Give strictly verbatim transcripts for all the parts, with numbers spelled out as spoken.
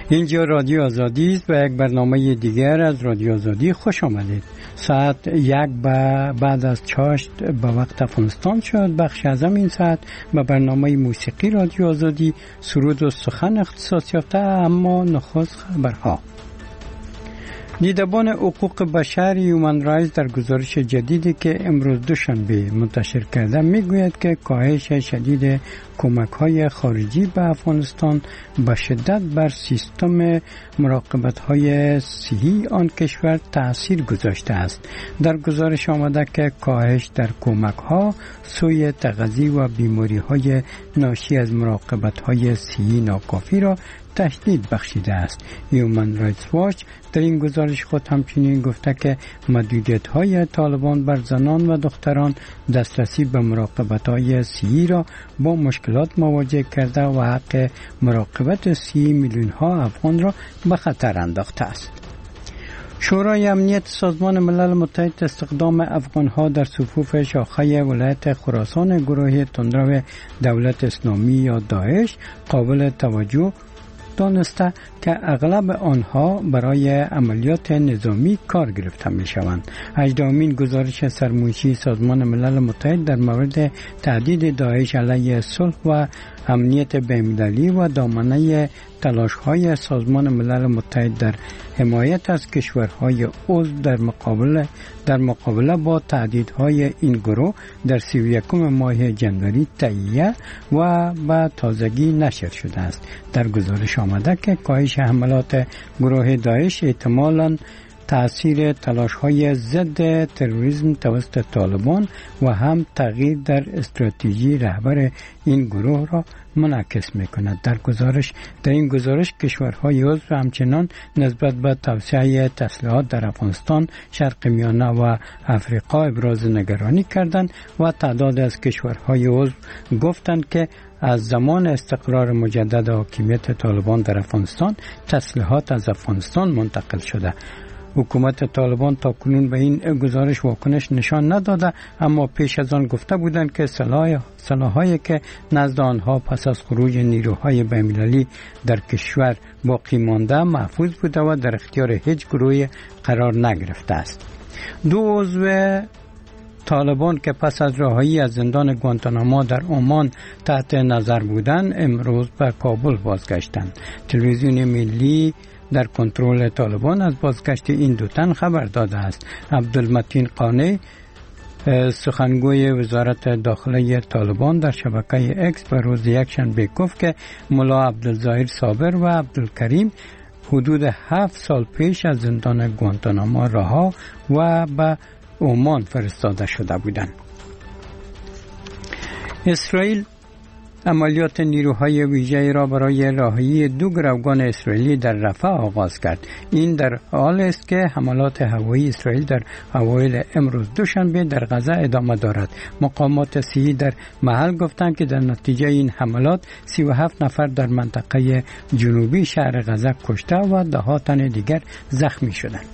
اینجا رادیو آزادی است و یک برنامه دیگر از رادیو آزادی خوش آمدید. ساعت یک بعد از چاشت به وقت افغانستان شد. بخش از این ساعت به برنامه موسیقی رادیو آزادی سرود و سخن اختصاص یافته، اما نخست خبرها. دیدبان حقوق بشر هیومن رایتس در گزارش جدیدی که امروز دوشنبه منتشر کرده میگوید که کاهش شدید کمک‌های خارجی به افغانستان به شدت بر سیستم مراقبت‌های صحی آن کشور تأثیر گذاشته است. در گزارش آمده که کاهش در کمک‌ها سوی تغذیه و بیماری‌های ناشی از مراقبت‌های صحی ناکافی را تشدید بخشیده است. هیومن رایتس واچ در این گزارش خود همچنین گفته که محدودیت‌های طالبان بر زنان و دختران دسترسی به مراقبت‌های صحی را با مشکلات مواجه کرده و حق مراقبت صحی میلیون‌ها افغان را به خطر انداخته است. شورای امنیت سازمان ملل متحد استخدام افغان‌ها در صفوف شاخه ولایت خراسان گروه تندرو دولت اسلامی یا داعش قابل توجه دانسته که اغلب آنها برای عملیات نظامی کار گرفته می شوند. هجدهمین گزارش سرمایشی سازمان ملل متحد در مورد تهدید داعش علیه صلح و امنیت بین‌المللی و دامنه تلاش‌های سازمان ملل متحد در حمایت از کشورهای عضو در مقابله در مقابله با تهدیدهای این گروه در سی و یکم ماه جنوری تهیه و به تازگی نشر شده است. در گزارش آمده که کاهش حملات گروه داعش احتمالاً تأثیر تلاش‌های ضد تروریسم توسط طالبان و هم تغییر در استراتژی رهبر این گروه را منعکس می‌کند. در گزارش در این گزارش کشورهای عضو همچنان نسبت به توسعه تسلیحات در افغانستان، شرق میانه و افریقا ابراز نگرانی کردند و تعداد از کشورهای عضو گفتند که از زمان استقرار مجدد حاکمیت طالبان در افغانستان تسلیحات از افغانستان منتقل شده. حکومت طالبان تا کنون به این گزارش واکنش نشان نداده، اما پیش از آن گفته بودند که سلاح سلاح‌هایی که نزد آنها پس از خروج نیروهای بین‌المللی در کشور باقی مانده محفوظ بوده و در اختیار هیچ گروهی قرار نگرفته است. دو عضو طالبان که پس از رهایی از زندان گوانتانامو در عمان تحت نظر بودند امروز به کابل بازگشتند. تلویزیون ملی در کنترل طالبان از بازگشت این دو تن خبر داده است. عبدالمتین قانی سخنگوی وزارت داخله طالبان در شبکه اکس به روز یکشنبه گفت که ملا عبدالظاهر صابر و عبدالکریم حدود هفت سال پیش از زندان گوانتانامو رها و به عمان فرستاده شده بودند. اسرائیل عملیات نیروهای ویژه را برای رهایی دو گروگان اسرائیلی در رفح آغاز کرد. این در حال است که حملات هوایی اسرائیل در اوایل امروز دوشنبه در غزه ادامه دارد. مقامات صحی در محل گفتند که در نتیجه این حملات سی و هفت نفر در منطقه جنوبی شهر غزه کشته و ده ها تن دیگر زخمی شدند.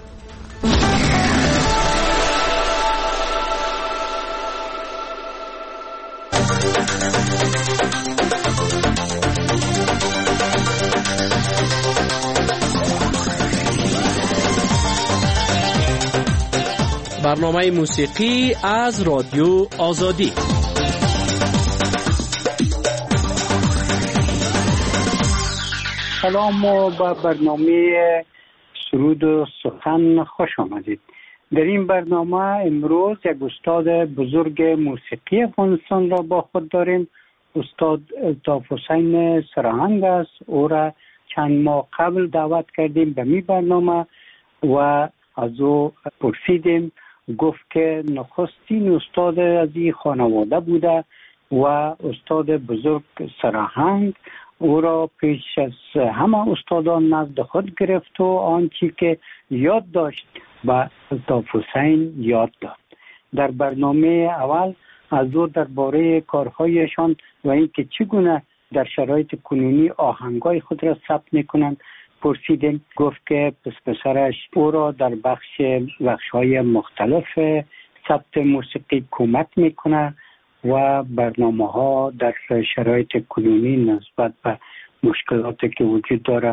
برنامه موسیقی از رادیو آزادی. سلام و با برنامه سرود و سخن خوش آمدید. در این برنامه امروز یک استاد بزرگ موسیقی افغانستان را با خود داریم. استاد الطاف حسین سرهنگ است. او را چند ماه قبل دعوت کردیم به می برنامه و از او پرسیدیم. گفت که نخستین استاد از این خانواده بوده و استاد بزرگ سرهنگ او را پیش از همه استادان نزد خود گرفت و آنچه که یاد داشت به الطاف حسین یاد داد. در برنامه اول از او درباره کارهایشان و اینکه چگونه در شرایط کنونی آهنگای خود را ثبت میکنند پرسیدیم. گفت که پس پسرش او را در بخش بخش‌های مختلف ثبت موسیقی کمک میکنه و برنامه‌ها در شرایط کنونی نسبت به مشکلاتی که وجود داره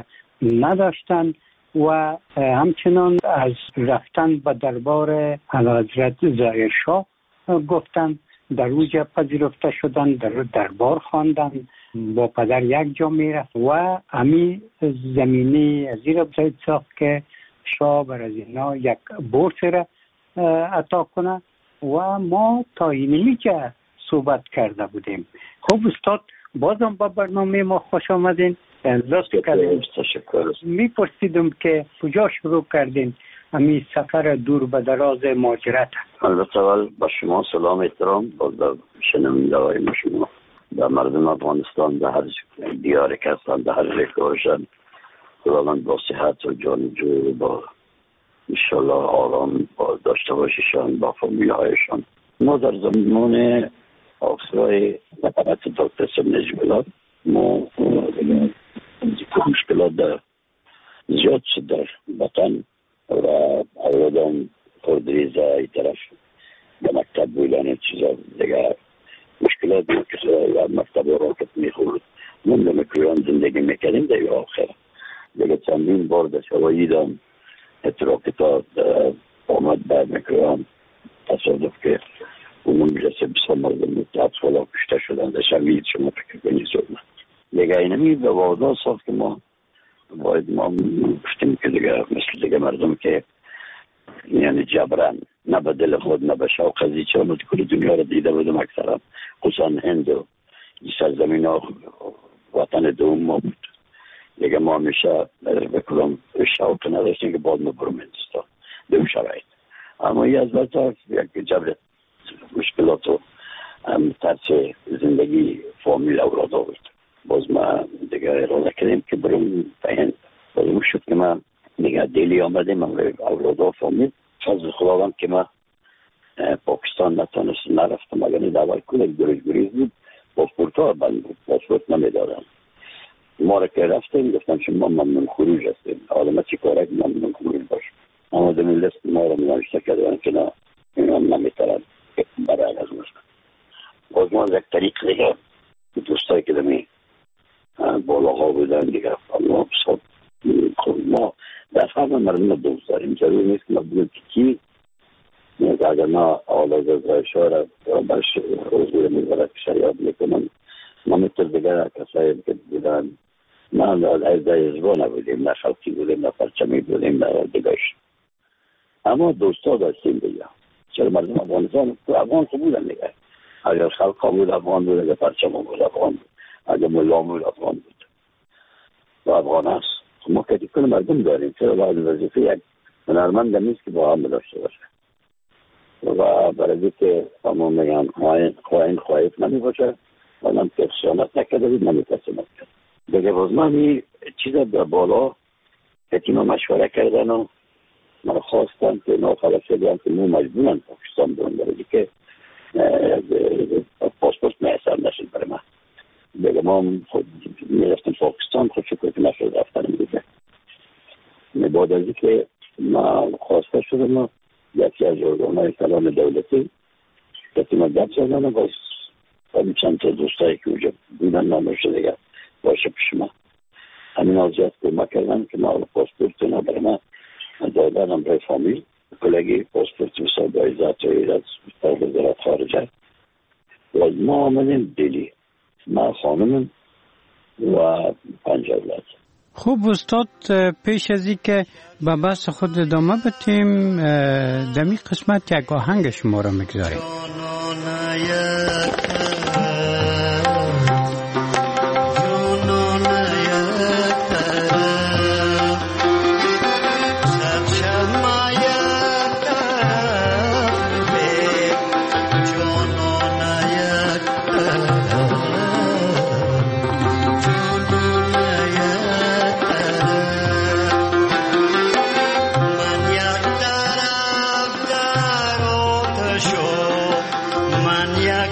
نداشتند و همچنان از رفتن به دربار اعلیحضرت ظاهر شاه گفتند. در اوجا پذیرفته شدن، در دربار خواندن، با پدر یک جا میرفت و امی زمینی زیر بزاید ساخت که شاه بر از اینا یک بورس را عطا کنه و ما تا اینمی که صحبت کرده بودیم. خب استاد بازم با برنامه ما خوش آمدین. لطف کردین. تشکر. میپرسیدم که کجا شروع کردین امی سفر دور به دراز مهاجرت؟ البته اول با شما سلام احترام با شنونده های ما، شما در مردم افغانستان در هر دیاری که هستن، در هر جایی که باشن، خداوند با صحت و جانجو با انشالله آرام با داشته باشیشان با فامیل هایشان. ما در زمان آقای نقابت دکتر سم نجملات ما مشکلات در زیاد شد در وطن و اولادان پردریزه ای طرف به مکتب بودن چیزا دیگر مشکلات بود که مکتب و راکت میخورد من به مکروان زندگی میکردیم دیگه آخر دیگه چندین بار در شوایی دام اتراکتا آمد به مکروان تصادف که اونون میرسه بسا مردم اطفالا کشته شدن در شمید شما فکر کنی زورمن دیگه اینمی به وادا ساخت که ما باید ما گفتیم که دیگه مثل دیگه مردم که یعنی جبران نه به دل خود نه به شوق ازی چه ما کل دنیا رو دیده بودم اکثرا خصوصا هند و این سرزمین ها وطن دوم ما بود دیگه ما همیشه بکنم شوق نداشتیم که باید ما برم هندستان دوم شرایط اما یه از وقتا یک جبر مشکلات و ترس زندگی فامیل اولاد آورد باز ما دیگه اراده کردیم که برم هند بازم شد که ما دیگه دیلی آمدیم من اولاد و فامیل فضل خداوند که ما پاکستان نتانست نرفتم اگر نداول کنه گریز گریز بود پاسپورت ها بند بود پاسپورت نمیدادن ما را که رفتیم گفتم شما ممنون خروج هستیم آدم چی کاره که ممنون خروج باش اما دمی لست ما را مناشته کردن که نه این هم نمیترن برای از مستن باز ما از یک طریق دیگه دوستایی که دمی بالاها بودن دیگه ما بساد ما در همه مردم دوست داریم ضرور نیست که ما بگیم که کی اگر ما آلاز از رایشا را برش حضور میبرد که شریعت میکنم ما مثل دیگر کسایی که بودن ما از دایزبا نبودیم نه خلقی بودیم نه پرچمی بودیم نه دیگرش اما دوستا داشتیم دیگه چرا مردم افغانستان افغان خوب بودن دیگه اگر خلقا بود افغان بود اگر پرچم بود افغان بود اگر ملا بود افغان بود و افغان هست ما کتی کنه مردم داریم چرا باید وظیفه یک هنرمند نیست که با هم داشته باشه و برای که همون میگن خواهین خواهیت نمی باشه و من که خیانت نکرده بود نمی تسمت کرد دیگه باز من این چیز در بالا حتیما مشوره کردن و من خواستم که ناخلص شدیم که مو مجبورن پاکستان برون برای که پاسپورت میسر نشد برای من دیگه ما خود میرفتم پاکستان خود شکر که نشد رفتنم دیگه بعد از که ما خواسته شدم و یکی از ارگانهای کلان دولتی که ما گپ زدن و باز چند تا دوستایی که اونجا بودن نامشه دیگه باشه پیش ما همین آزیاد که ما کردن که ما پاسپورت اینا برای ما دادن برای فامیل کلگی پاسپورت مسابقه ذات و ایراد وزارت خارجه و ما آمدیم دلی ما خانمم و پنج اولاد. خوب استاد پیش از این که به بحث خود ادامه بدیم دمی قسمت یک آهنگ شما را میگذاریم. Man, yeah.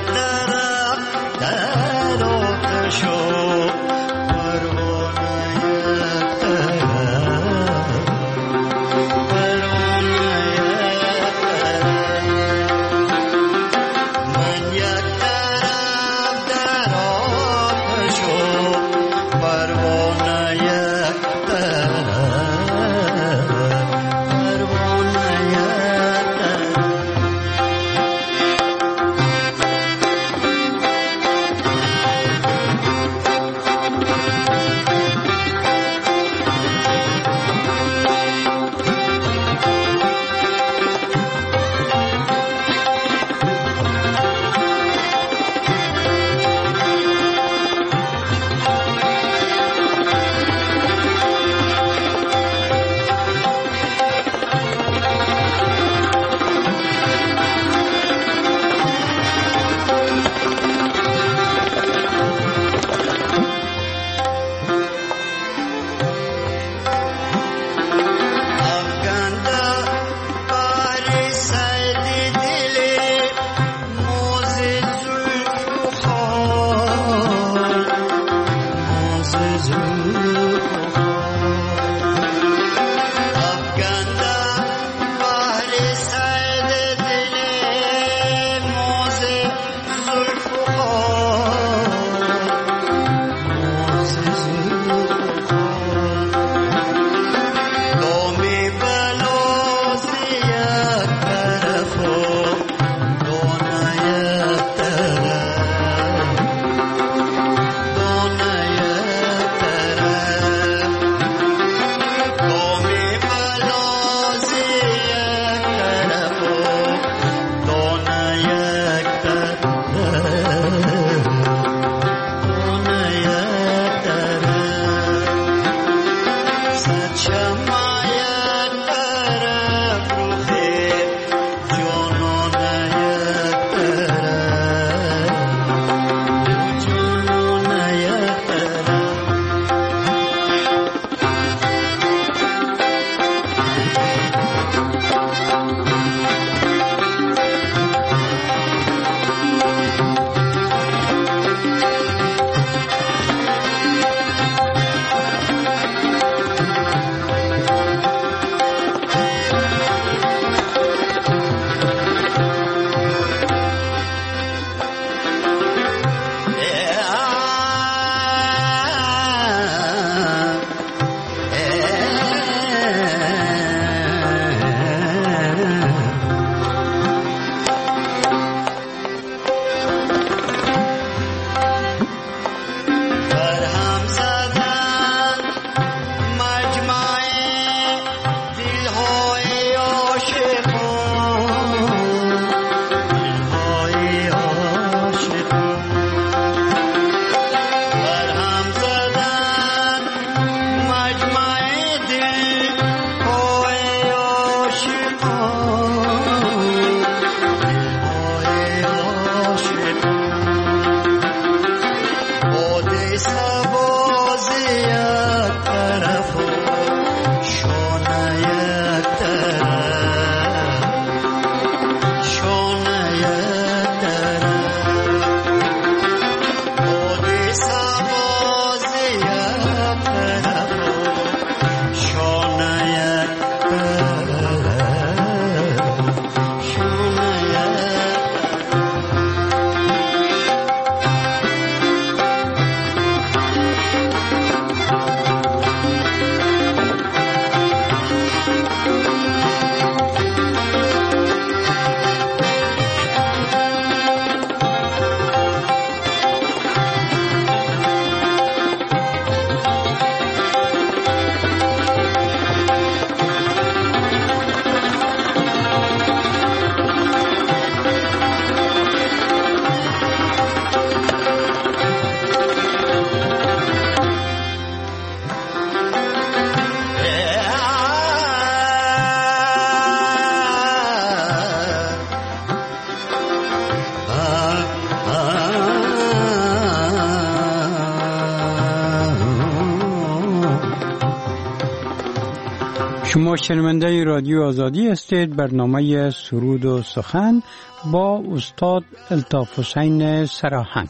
شما شنونده رادیو آزادی هستید. برنامه سرود و سخن با استاد الطاف حسین سراهنگ.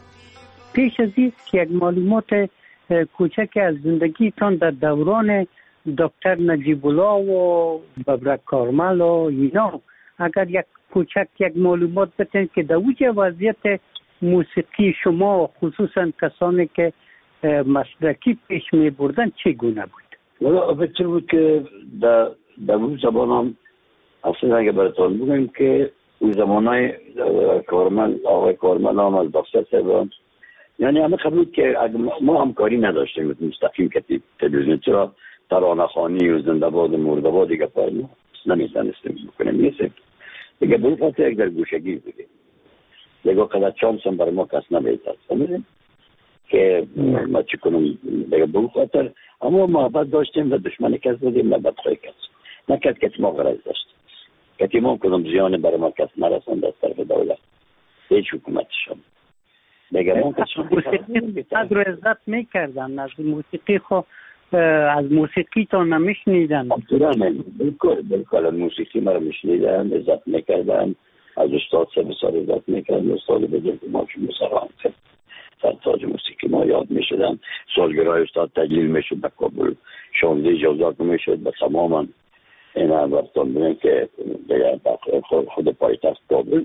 پیش از این یک معلومات کوچک از زندگیتان در دوران دکتر نجیب الله و ببرک کارمل و اینا، اگر یک کوچک یک معلومات بتین که در اوج وضعیت موسیقی شما خصوصا کسانی که مسلکی پیش می بردن چگونه بود؟ والا بهتر بود که در در اون زمان هم اصلا اگه براتون بگم که اون زمانای کارمل آقای کارمل هم از دفتر سربان، یعنی همه قبول که ما همکاری نداشتیم مستقیم که تلویزیون چرا ترانه خوانی و زنده باد و مرده باد دیگه پای ما نمیتونستیم بکنیم. نیستیم دیگه به این خاطر یک در گوشگی بودیم دیگه قدر چانس هم برای ما کس نمیتونست فهمیدیم که ما چی کنم دیگه به این خاطر اما محبت داشتیم و دشمنی کس بودیم نه بدخواهی کس نکرد که ما غرض داشتیم که ما کنم زیان برای ما کس نرسند از طرف دولت هیچ حکومتش هم دیگه ما موسیقی قدر و عزت میکردن، از موسیقی خو از موسیقی تا نمیشنیدن. بلکل بلکل موسیقی ما رو میشنیدن، عزت میکردن، از استاد سه بسار عزت میکردن. استاد بزرگ ما که مسران سرتاج موسیقی ما یاد میشدن. سالگرهای استاد تجلیل میشد به کابل، شانزده جوزات میشد به تماما این برتون بودن که دیگر خود پایتخت کابل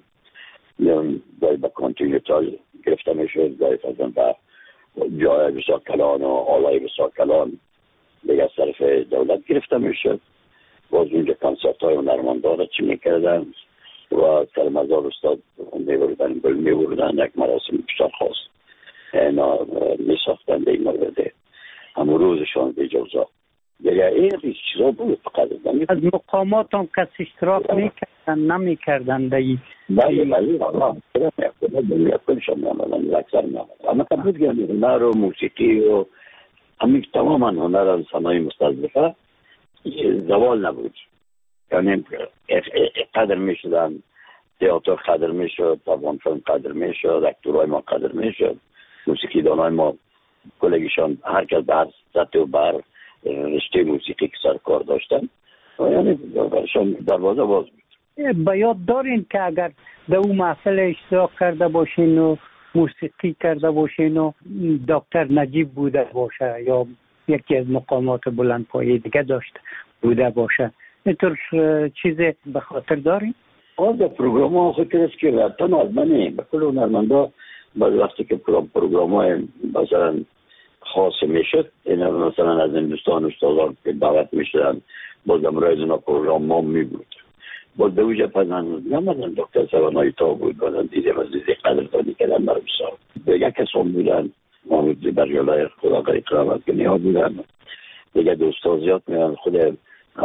گاهی به کانتینیتال گرفته میشد، گاهی فرزن به جای بسا کلان و آلای بسا کلان دیگر صرف دولت گرفته میشد. باز اونجا کنسرت های هنرمندان چی میکردن و سر مزار استاد میبردن گل میبردن، یک مراسم بسیار خاص اینا میساختن به این مورده همون روزشان به جوزا دیگه این چیزا بود. فقط از مقامات هم کس اشتراک میکردن نمیکردن دایی بله بله بله بله کنشان میامدن اکثر میامدن اما قبول گرمید هنر و موسیقی و همین تماما هنر صنایع مستضعفه زوال نبود. یعنی قدر می شدن، تئاتر قدر می شد، تابان فیلم قدر می شد، اکتورهای ما قدر می شد، موسیقی دانای ما کلگیشان هر کس به هر سطح و بر رشته موسیقی که سر کار داشتن، یعنی برشان دروازه باز بود. به یاد دارین که اگر در اون محفل اشتراک کرده باشین و موسیقی کرده باشین و دکتر نجیب بوده باشه یا یکی از مقامات بلندپایه دیگه داشته بوده باشه، اینطور چیز به خاطر دارین؟ آز پروگرام ها خود است که رفتن آلمانی به کل هنرمندا بعد وقتی که پروگرام های مثلا خاص میشد، این مثلا از هندوستان استادان که دعوت میشدن باز امرای اینا پروگرام ما می بود. باز به وجه پزن نمازن دکتر سوانایی تا بود بازن دیدیم از دیدی قدردانی کردن برای بسار به یک کسان بودن محمود بریالای خدا قریب قرامت که نیا بودن دیگه دوستا زیاد میان خود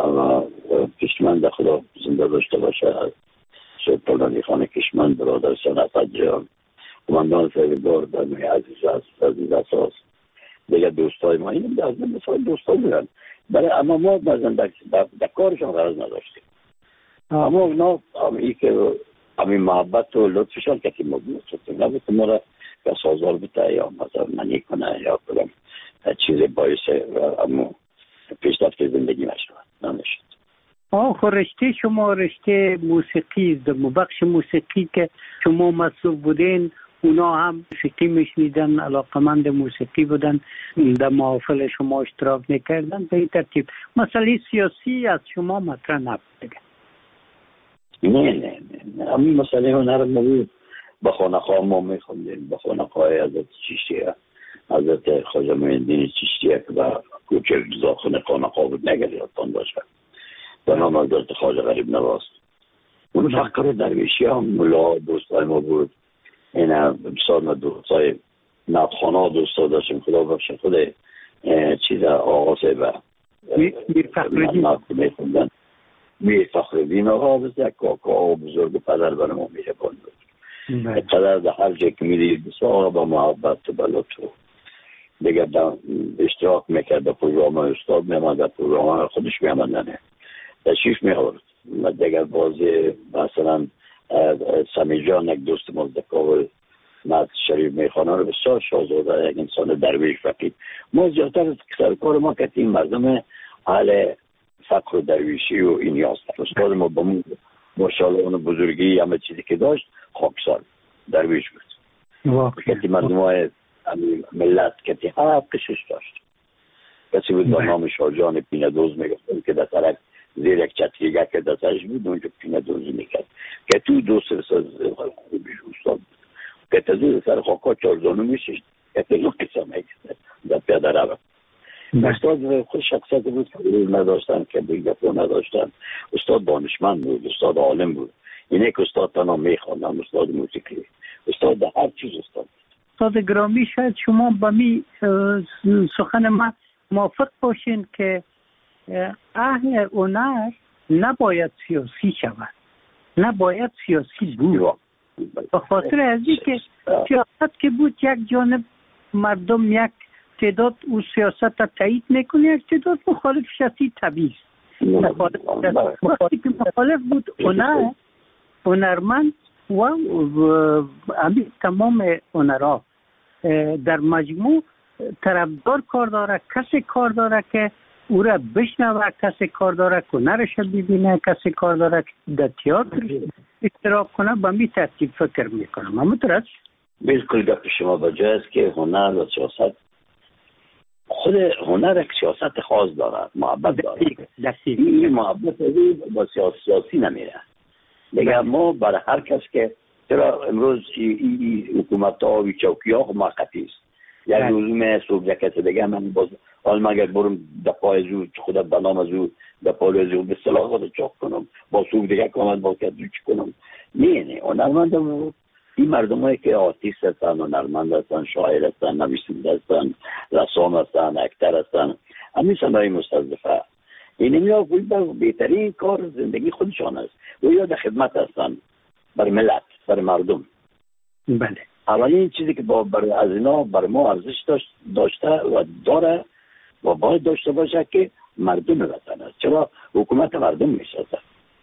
کشمند خدا زنده داشته باشه سید پلانی خانه کشمند برادر سنت جان کماندان سیدگار در نوی عزیز است عزیز اساس دیگه دوستای ما اینم در ازم مثال دوستا بودن برای اما ما بازن در, در کارشان غرض نداشتیم اما اونا ای که همین محبت و لطفشان که که ما بودیم نبود که ما را که سازار بوده یا مثلا منی کنه یا کنم چیز باعث اما پیشتر که زندگی نشود نمیشد. آه رشته شما رشته موسیقی در بخش موسیقی که شما مسئول بودین اونا هم موسیقی میشنیدن علاقمند موسیقی بودن در محافل شما اشتراک نکردن به این ترتیب مسئله سیاسی از شما مطرح نبود؟ نه نه نه همین مسئله هنر نبود. به خانقاه ما میخوندیم به خانقاه حضرت چشتیه حضرت خواجه معین‌الدین چشتیه که به کوچه رضاخان خانقاه بود نگر یادتان باشه به نام حضرت خواجه غریب نواز اون فقر درویشی هم ملا دوستای ما بود این بسیار ما دوستای نبخانه دوستا داشتیم خدا بخش خود چیز آغاز به میر فخرالدین میخوندن میر فخرالدین آقا بزرگ کاکا بزرگ پدر برای ما میره بود پدر در هر جایی که میدید بسیار با محبت و لطف دیگه اشتراک میکرد در پروگرام استاد میامد در پروگرام خودش میامدنه تشریف میآورد و دیگر بازی مثلا سمی جان یک دوست ما در کابل مرد شریف میخانه رو بسیار شاهزاده یک انسان درویش فقید ما زیادتر سرکار ما که این مردم اهل فقر و درویشی و این یاست استاد ما با ماشاءالله اون بزرگی همه چیزی که داشت خاکسار درویش بود کتی مردم های ملت کتی حقشش داشت کسی بود با نام شاهجان پینه دوز میگفتن که در طرف زیر یک چتریگه که دستش بود اونجا پینه دوزی میکرد که تو دو سر سر خوبیش استاد که تزیر سر خاکا چارزانو میشید که تلو قصه میکرد در پیاده رو استاد خود شخصیت بود که بروز نداشتن که بگفو نداشتن استاد دانشمند بود استاد عالم بود اینه که استاد تنها میخواندن استاد موسیقی استاد در هر چیز استاد استاد گرامی شاید شما با می سخن ما موافق باشین که اهل هنر نباید سیاسی شود نباید سیاسی بود به خاطر از اینکه سیاست که بود یک جانب مردم یک تعداد او سیاست را تایید میکنه یک تعداد مخالفش هستی طبیعی مخالف مخالف بود هنر هنرمند و همین تمام هنرها در مجموع طرفدار کار داره کسی کار داره که او را بشنوه کسی کار داره که هنرش ببینه کسی کار داره که در تئاتر اشتراک کنه به می ترتیب فکر میکنم اما درست بالکل گپ شما بجای است که هنر و سیاست خود هنر یک سیاست خاص داره محبت داره این محبت با سیاسی نمیره دیگه ما برای هر کس که چرا امروز این حکومت ها و چوکی ها موقتی است یک روز می صبح جکت دیگه من باز حال مگر برم در پای زود خدا بنام از او در پای زود به صلاح خود چاک کنم با صبح دیگه کامل با کت چی کنم نه نه هنرمند این مردم هایی که آرتیست هستن هنرمند هستن شاعر هستن نویسنده هستن رسام هستن اکتر هستن همین صنایع مستضعفه این یا بهترین کار زندگی خودشان است و یا در خدمت هستن برای ملت برای مردم بله اولین چیزی که با برای از اینا برای ما ارزش داشت داشته و داره و باید داشته باشه که مردم وطن است. چرا حکومت مردم میسازد؟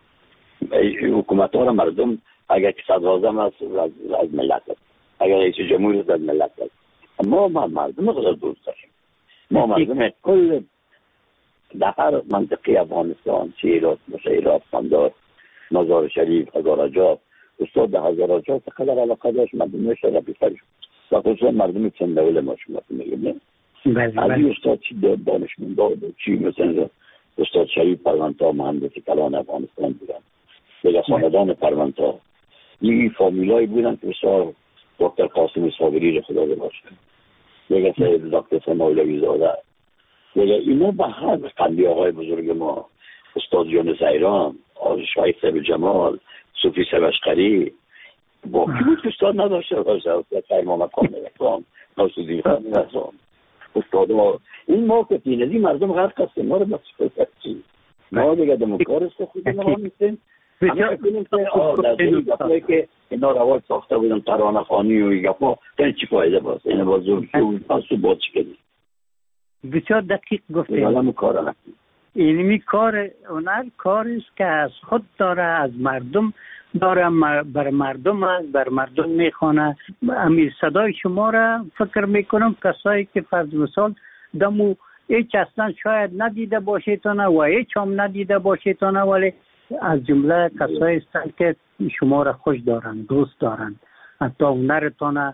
حکومت ها را مردم اگر که صدر اعظم است از ملت است، اگر رئیس جمهور است از ملت است. ما مردم خود دوست داریم. ما مردم کل در هر منطقه افغانستان، سیرات، مشیرات، خاندار، مزار شریف، هزارجات، استاد هزارجات قدر علاقه داشت مردمش را بیفرش و خصوصا مردم چندول ما شما میگیم. از استاد چی دانشمند داد چی مثلا استاد شریف پروانتا مهندس کلان افغانستان بودن، دیگه خاندان پروانتا این فامیلایی بودن که بسیار دکتر قاسم صابری خدا باشه، دیگه سید دکتر مولوی زاده، دیگه اینا به هر قندی آقای بزرگ ما، استاد یونس ایران، شاید سب جمال، صوفی سبشقری، با کی بود که استاد نداشته باشه؟ استاد خیر محمد خان نوستان، ناصرالدین خان نوستان، استاد ما این ما که تینزی مردم غرق هستیم، ما رو مسئول چی؟ ما دیگه دموکراست خود ما میستیم. همه کنیم که آه در این گفته که اینا رواج ساخته بودن ترانه خانی و این گفته این چی فایده باست؟ این بازور پاسو باید چی کنیم؟ بسیار دقیق گفته. این کار نکنیم. اینمی کار هنر کاری است که از خود داره، از مردم داره، بر مردم است، بر مردم میخوانه. امیر صدای شما را فکر میکنم کسایی که فرض مثال دمو هیچ اصلا شاید ندیده باشیتونه و هیچ هم ندیده باشیتونه، ولی از جمله کسایی هستند که شما را خوش دارند، دوست دارند، حتی هنرتان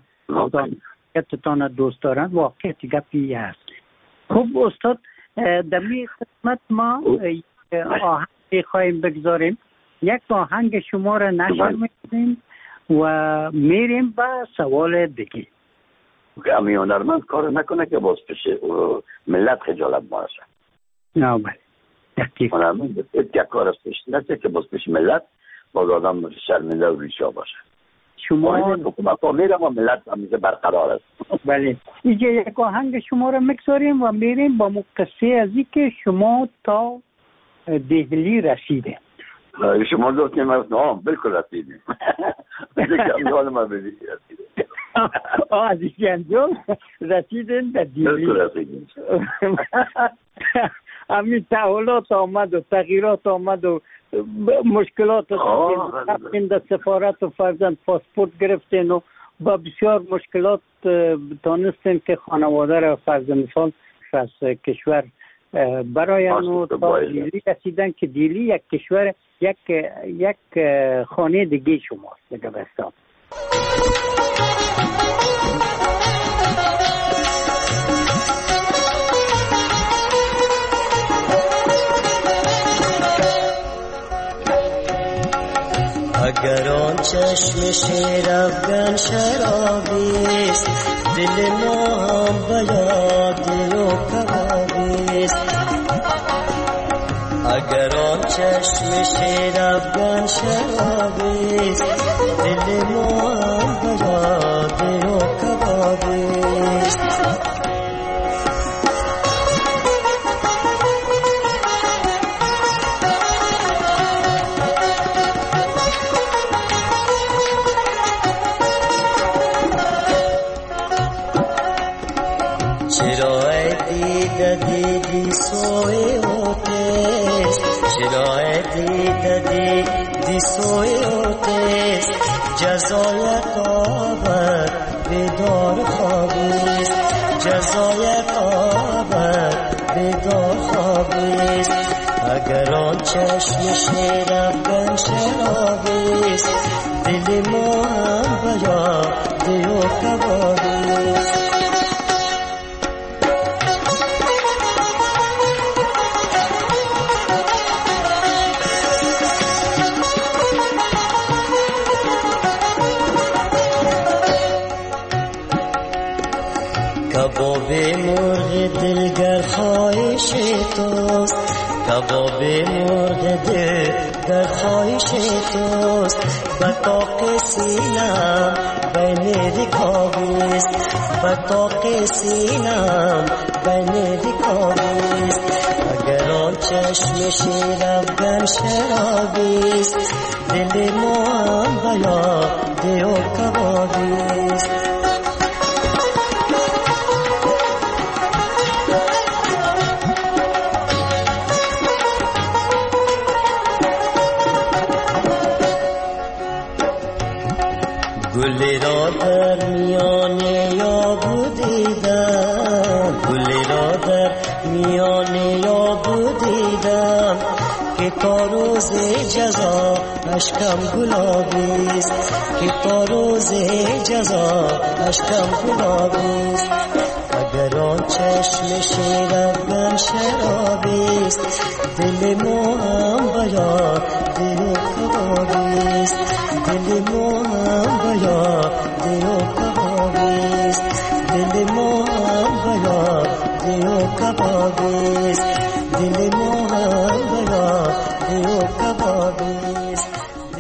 حتی دوست دارند. واقعیت گپی است. خب استاد در می خدمت ما آهنگ خواهیم بگذاریم. یک آهنگ شما را نشر میکنیم و میریم به سوال دیگه. امی هنرمند کار نکنه که باز پیش ملت خجالت باشه. نه بله دقیق. هنرمند یک کار است پیش نشه که باز پیش ملت باز آدم شرمنده و ریشا باشه. شما حکومت ها میرم و ملت همیشه برقرار است. بله اینجا یک آهنگ شما را میگذاریم و میریم با مقصه از این که شما تا دهلی رسیده. شما دوست نمید نه بلکل رسیدیم. بلکل امزال ما بدید رسیدیم. آه از این انجام رسیدیم در دهلی. بلکل رسیدیم. همین تحولات آمد و تغییرات آمد و مشکلات رفتیم در سفارت و فرزند پاسپورت گرفتین و با بسیار مشکلات تانستیم که خانواده را فرض مثال از کشور براین و تا دیلی رسیدن که دیلی یک کشور یک یک خانه دیگه شماست دیگه بستان. اگر آن چشم شیر افغان شرابیست، دل ما هم بیاد و کبابیست. اگر آن چشم شیر افغان شرابیست، دل ما هم بیاد و کبابیست. دیدی سوی اوتیست، چرای دیدی دی سوی اوتیست، جزای قابت بیدار خوابیست، جزای قابت بیدار خوابیست. اگر آن چشم شیر افغان شرابیست، دل ما هم بیاد و کبابیست. کباب مرغ دلگر خواهش توست، کباب مرغ دلگر خواهش توست. بطاق سینم بین رکابیست، بطاق سینم بین رکابیست. اگر آن چشم شیر افغان شرابیست، دل ما هم بیاد و کبابیست. یاد دیدم که تا روز جزا اشکم گلابیست، که تا روز جزا اشکم گلابیست. اگر آن چشم شیر افغان شرابیست، دل ما هم بیا دل و کبابیست، دل ما هم بیا دل و کبابیست، دل ما هم بیا دل و کبابیست، دل ما هم بیا دل و کبابیست.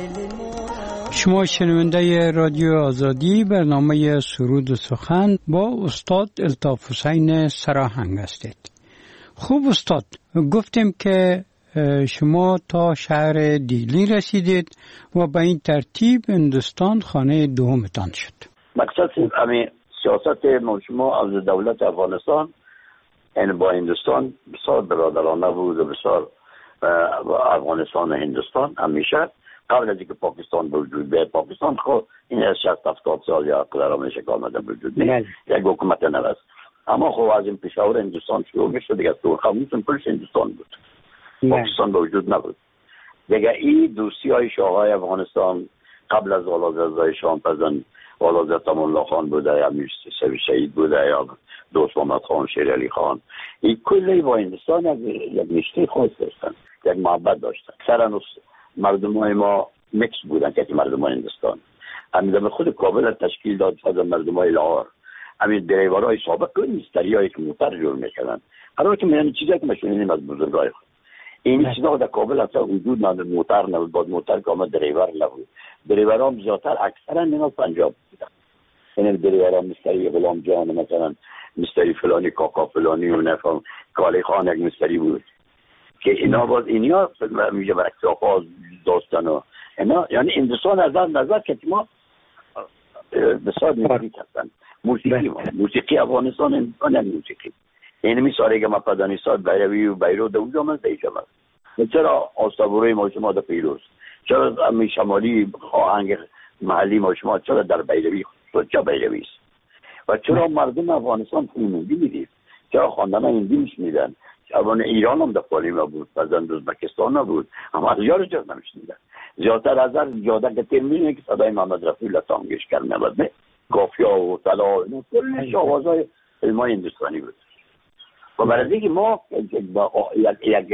شما شنونده رادیو آزادی برنامه سرود و سخن با استاد الطاف حسین سراهنگ هستید. خوب استاد، گفتیم که شما تا شهر دیلی رسیدید و به این ترتیب هندوستان خانه دومتان شد. مقصد همین سیاست شما از دولت افغانستان این با هندوستان بسیار برادرانه بود و بسیار افغانستان و هندوستان همیشه قبل از اینکه پاکستان به وجود بیاد، پاکستان خود این از شصت هفتاد سال یا قدر میشه که آمده به وجود نیست، یک حکومت نوست. اما خب از این پیشاور هندوستان شروع میشد دیگه، تو خموسون پلش هندوستان بود، پاکستان به وجود نبود دیگه. این دوستی های شاههای افغانستان قبل از اعلیحضرت شاه پزن اعلیحضرت امان الله خان بوده یا امیر شهید بوده یا دوست محمد خان، شیر علی خان، این کلی با هندوستان یک رشته خاص داشتن، یک محبت داشتن. سرن مردم های ما مکس بودن که مردم های هندوستان همین خود کابل تشکیل داد از مردم های لاهور، همین دریور های سابق مستری هایی که موتر جور میکردن. قرار که من چیزایی که مشونیم از بزرگ های خود این چیزا در کابل اصلا وجود نداشت، موتر نبود، بعد موتر که آمد دریور نبود. دریور ها زیادتر اکثرا اینا پنجاب بودن، این دریور ها مستری غلام جان مثلا، مستری فلانی کاکا فلانی و نفهم کالی خان یک مستری بود که اینا باز اینیا میگه برعکس آفاز داستان و اینا. یعنی هندوستان از نظر که ما بسیار موسیقی هستن، موسیقی ما موسیقی افغانستان هندوستان یک موسیقی این میساره که ما پدانیستان بیروی و بیرو در اونجا من زیجا من چرا آستابوره ما شما در پیروز، چرا امی شمالی آهنگ محلی ما شما چرا در بیروی چرا بیروی است و چرا مردم افغانستان هندی میدید، چرا خواندن هندی میشنیدن. اوان ایران هم در پالیما بود، بعضن ازبکستان نبود، اما از یارو جز نمیشنیدن. زیادتر از هر جاده که تیر میدونی که صدای محمد رفیع الله تانگیش کرد نبود، گافیا و طلا کلش آوازهای علمای هندوستانی بود. و برای اینکه ما یک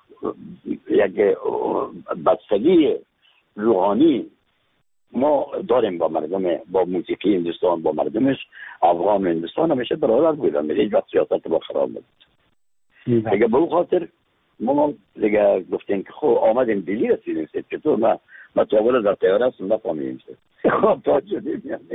یک بستگی روحانی ما داریم با مردم، با موسیقی هندوستان، با مردمش افغان هندوستان همیشه برادر بودن، هیچ وقت سیاست با خراب نبود. دیگه به اون خاطر ما دیگه گفتیم که خب آمدیم دیلی رسیدیم سید که تو ما مطابل در تیاره هستم نفهمیم سید خب تا شدیم یعنی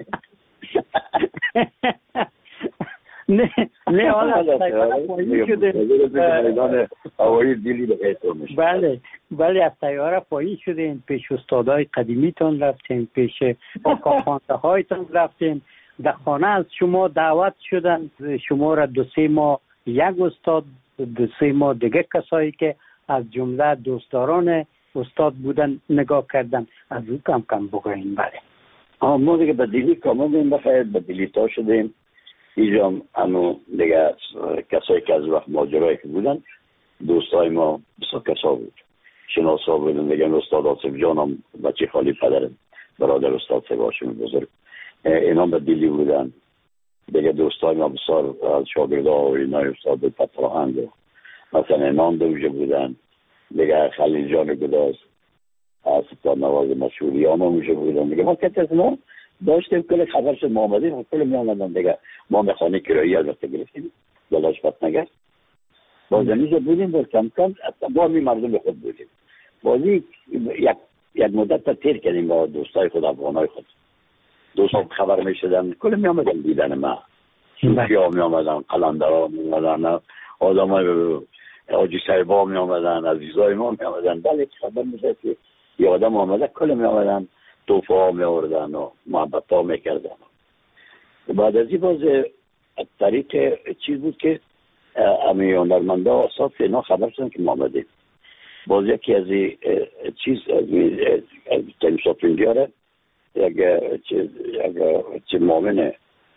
نه نه حالا از تیاره پایین شده هوایی دیلی به خیطور میشه. بله بله از تیاره پایین شدیم، پیش استادای قدیمیتون رفتیم، پیش آقاخوانده هایتون رفتیم، در خانه از شما دعوت شدن، شما را دو سه ماه یک استاد دو سه ماه دیگه کسایی که از جمله دوستداران استاد بودن نگاه کردن. از او کم کم بگوین. بله ما دیگه به دیلی کامل بخیر به دیلی تا شدیم اینجا همون دیگه کسایی که از وقت ماجرایی که بودن دوستای ما بسا کسا بود، شناسا بودن دیگه. استاد آصف جان هم بچه خالی پدر برادر استاد سباشمی بزرگ اینا به دیلی بودن دیگه. دوستای ما بسیار از شاگرده و اینای استاد پتراهنگ مثلا اینان دوجه بودن دیگه. خلیل جان گداز از ستاد نواز مشهوری هم موجه بودن دیگه. ما کت از ما داشتیم کل خبر شد ما آمدیم کل می آمدن دیگه. ما مخانه کرایی از وقت گرفتیم دلاش پت نگرد بازمیزه بودیم و کم کم با می مردم خود بودیم. بازی یک یک مدت تا تیر کردیم با دوستای خود افغانای خود. دوستان خبر می شدن کل می آمدن دیدن ما، صوفی ها می آمدن، قلندر ها می آمدن، آدم های حاجی صاحب ها می آمدن، عزیزای ما می آمدن. بله خبر می شد که یه آدم آمده کل می آمدن توفه ها می آوردن و محبت ها می کردن. بعد از این باز طریق چیز بود که امی هنرمنده ها اساس اینا خبر شدن که ما آمدیم. باز یکی از این چیز از تلویزیون دیاره یک چیز یک چیز مؤمن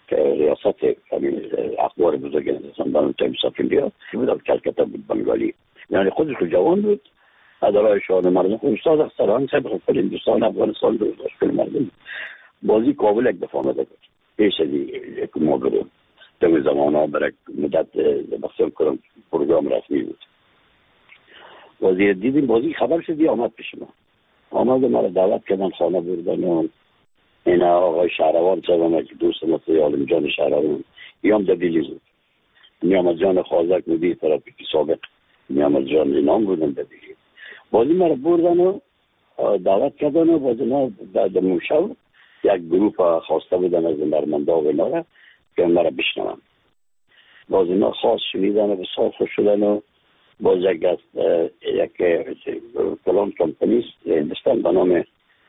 ریاست اخبار بزرگ هندوستان برام تا مسافر بیاد که بودم کلکتا بود بنگالی، یعنی خودش که جوان بود ادارای شان مردم خود استاد اختران صاحب خود هندوستان افغانستان رو داشت مردم بازی کابل یک دفعه آمده بود پیش از یک ما برم در زمان ها برای مدت بخصم کنم پروگرام رسمی بود بازی دیدیم بازی خبر شدی آمد پیش ما آمد مرا دعوت کردن خانه بردن و این آقای شهروان صاحب که دوست مثل عالم جان شهروان ایام دبیلی بود نیامد جان خازک مدیر ترافیکی سابق نیامد جان اینام بودن دبیلی بازی مرا بردن و دعوت کردن و بازی ما در موشو یک گروپ خواسته بودن از نرمنده و اینا که مرا بشنوم بازی ما خواست شنیدن و بسیار خوش شدن و باز یک از یک کلان کمپنیست هندوستان به نام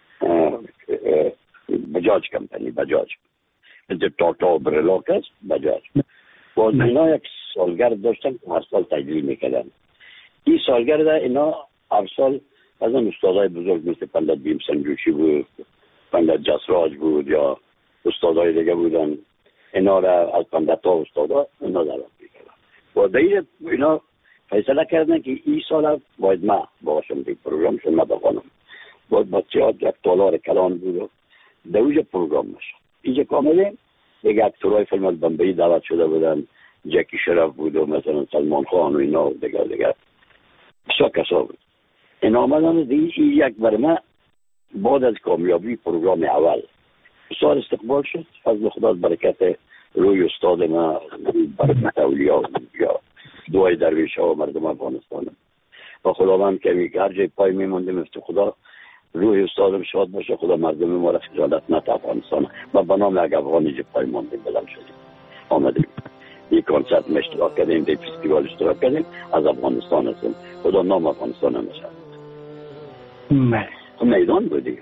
بجاج کمپنی بجاج مثل تاتا و برلاک است بجاج باز اینا یک سالگرد داشتن که هر سال تجلیل میکردن این سالگرد اینا هر سال از این استادای بزرگ مثل پندت بیم سنجوشی بود پندت جسراج بود یا استادای دیگه بودن اینا را از پندت ها استادا اینا دارد میکردن و دیگه اینا فیصله کردن که این سال باید ما باشم دیگه پروگرامشون ما بخوانم باید بچه ها یک تالار کلان بود و دویجا پروگرام نشد اینجا کامله یک اکتورای فیلم بمبئی دعوت شده بودن جکی شرف بود و مثلا سلمان خان و اینا و دیگر دیگر بسیار کسا بود این آمدن دیگه یک برمه بعد از کامیابی پروگرام اول بسیار استقبال شد فضل خدا برکت روی استاد ما برکت اولیا یا دعای درویش ها و مردم افغانستان و خداوند که هر جای پای میمونده مثل خدا روی استادم شاد باشه خدا مردم ما را خجالت نده افغانستان و به نام یک افغانی جای پای مانده بلند شدیم آمدیم یک کنسرت ما اشتراک کردیم یک فستیوال اشتراک کردیم از افغانستان هستیم خدا نام افغانستان هم نشد میدان بودی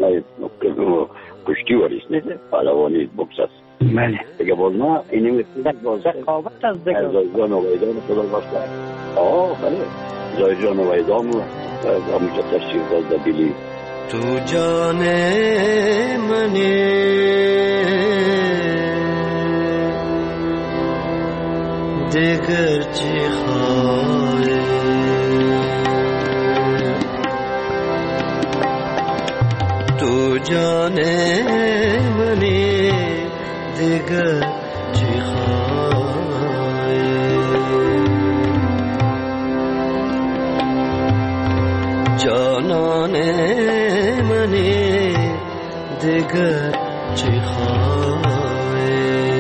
کشتی وریس نیست پهلوانی بوکس است دیگه باز ما اینی میتونک بازه رقابت از دیگه زایجان و ویدان خدا باشده آه بله زایجان و ویدان و همونجا تشریف داد دبیلی تو جان منی دیگر چی خواهی تو جان منی دیگر چی خواهی جانان منی دیگر چی خواهی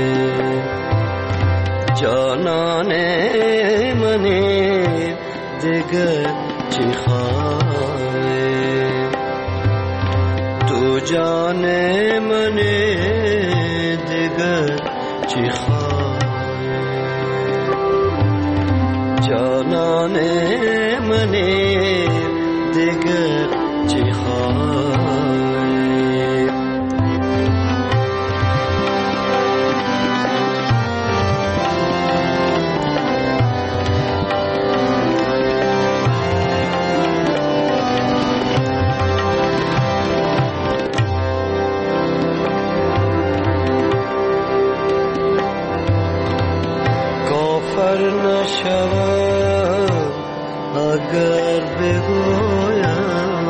جانان منی دیگر چی خواهی تو جان منی دیگر چی خواهی جانان منی دیگر چی خواهی کافر نشوم اگر بگویم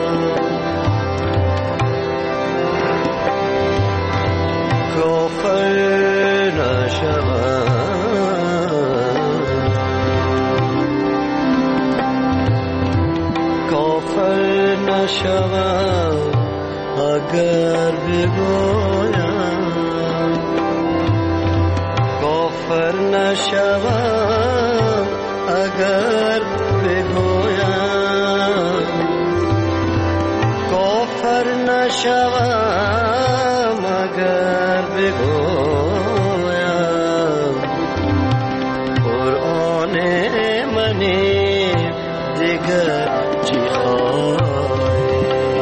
کافر نشوم کافر نشوم اگر بگویم کافر نشوم اگر بگویم کافر نشوم اگر بگویم قرآن منی دیگر چی خواهی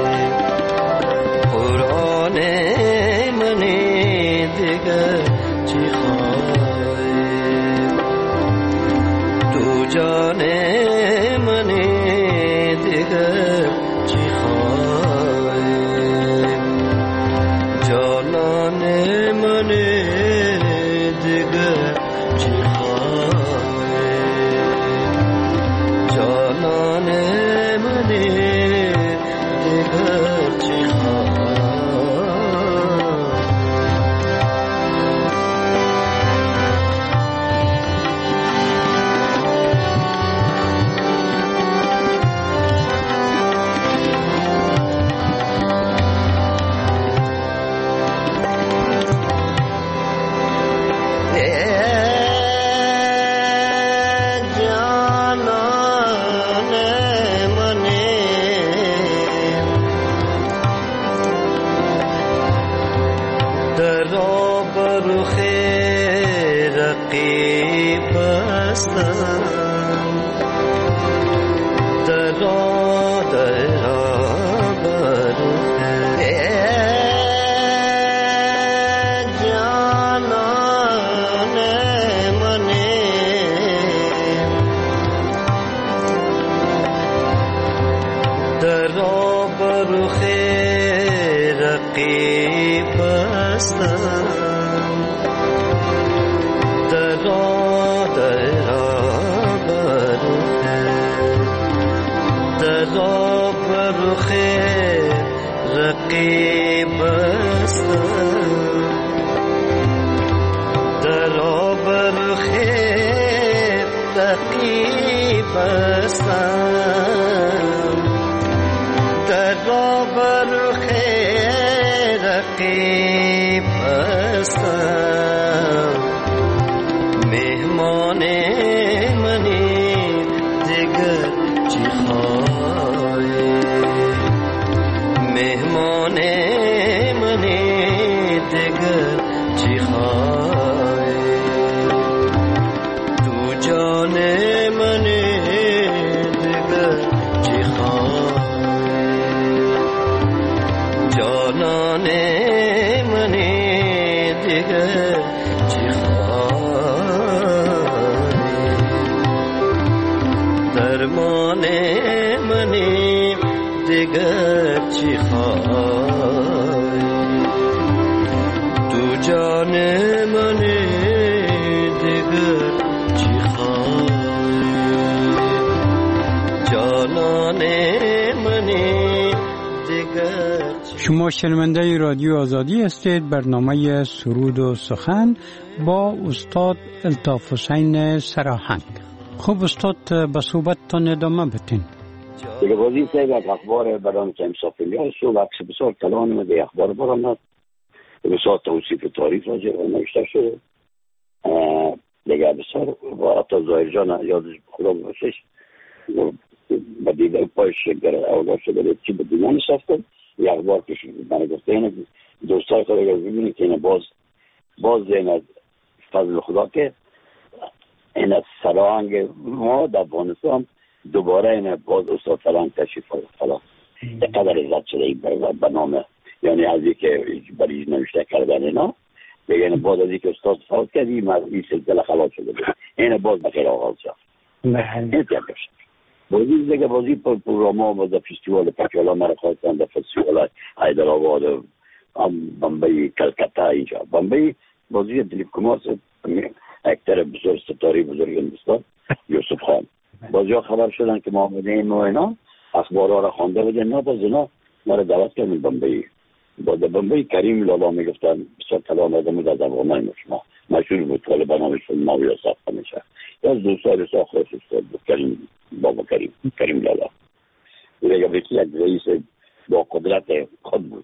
قرآن منی دیگر چی خواهی تو جان منی دیگر چی خواهی جانان منی درا درا برو جانان منه درا برو رقیب هستم درا درا برو درا برو رقیب هستم درا برو رقیب هستم درا برو رقیب هستم مهمان منی دیگر چی خواهی مهمان منی دیگر چی خواهی تو جان منی دیگر چی خواهی جانان منی دیگر چی خواهی درمان منی دیگر چی خواهی تو جان منی دیگر چی خواهی جانان منی دیگر. شما شنونده رادیو آزادی هستید. برنامه سرود و سخن با استاد الطاف حسین سراهنگ. خوب استاد، به صحبتتان ادامه بدین. دیگه بازی سه اخبار برام که امسافیلی شد و عکس بسیار کلان مده اخبار برام بسیار توصیف تاریخ راجع و نوشته شده دیگه بسیار و حتی ظاهر جان یادش خدا باشش با دیده پایش گر اولاد شده چی به دیمان ساختن یه اخبار که من گفته اینه دوستای خدا اگر ببینید که اینه باز باز اینه فضل خدا که اینه سراهنگ ما در افغانستان دوباره اینه باز استاد سراهنگ تشریف خلاص قدر عزت شده این به نامه یعنی از این که برای نوشته کردن اینا دیگه اینه باز از این که استاد فوت کردی من این سلسله خلاص شده اینه باز بخیر آغاز شد این تیار شد بازی دیگه بازی پر پروگرام ها در فستیوال پکیالا مرا خواستن در فستیوال حیدرآباد بمبئی کلکتا اینجا بمبئی بازی دلیپ کمار اکتر بزرگ ستاره بزرگ هندوستان یوسف خان بازی ها خبر شدن که ما آمدیم و اینا اخبارها را خوانده بودن نه باز اینا ما را دعوت کردن بمبئی با در بمبئی کریم لالا میگفتن بسیار کلام آدم از افغانای شما مشهور بود که برنامه‌اش ماوی صاحب میشه یا از دوستای رسا خواست بود کریم بابا کریم کریم لالا دیگه بکی یک رئیس با قدرت خود بود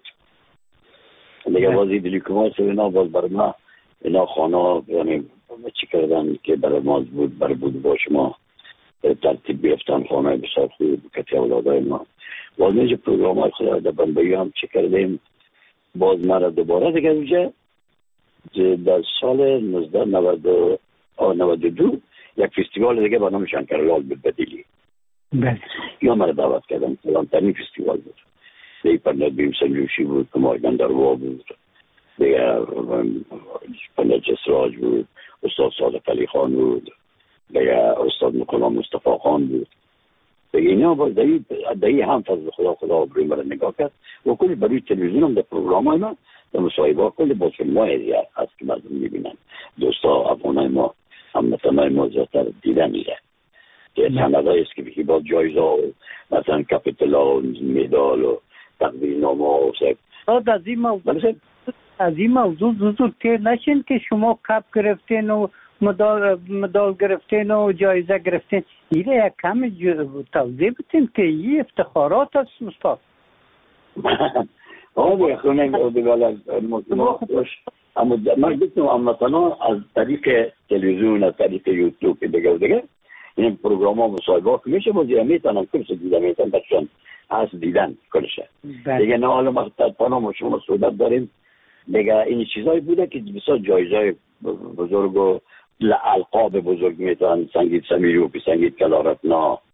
دیگه بازی دلی کمار سو اینا باز بر ما اینا خانه یعنی چی کردن که برای ما بود برای بود با شما ترتیب گرفتن خانه بسیار خوب کتی اولادای ما باز نیجه پروگرام های خدا در بمبئی هم چی کردیم باز مرا دوباره دیگه اونجا در سال نوزده نود و دو یک فستیوال دیگه با نام شنکرلال بود بدیلی یا مرا دعوت کردم کلانترین فستیوال بود دیگه پرنت بیم سنجوشی بود کمار گندروا بود دیگه پرنت جسراج بود استاد صادق علی خان بود دیگه استاد مکلا مصطفی خان بود دیگه اینا باز دیگه هم فضل خدا خدا برای مرا نگاه کرد و کلی برای تلویزیون هم در پروگرام های ما در مصاحبه ها کلی با فیلم های هزیار هست که مردم میبینن دوستا افغانای ما هموطنای ما زیادتر دیدن میره که سندهایی است که بکی با جایزه و مثلا کپیتلا و مدال و تقدیر نامه و سب از این موضوع از این موضوع زود که نشین که شما کپ گرفتین و مدال, مدال گرفتین و جایزه گرفتین ایره یک کم توضیح بتین که این افتخارات است استاد آه خونه دیگه اما من گفتم هموطنا از طریق تلویزیون از طریق یوتیوب دیگه و دیگه این پروگرام ها مصاحبه ها که میشه بازی میتونم کلش دیدم میتونم بچون از دیدن کلشه دیگه نه حالا ما تطبانه ما شما صحبت داریم دیگه این چیزایی بوده که بسیار جایزای بزرگ و القاب بزرگ میتونن سنگیت سمیروپی سنگیت کلارتنا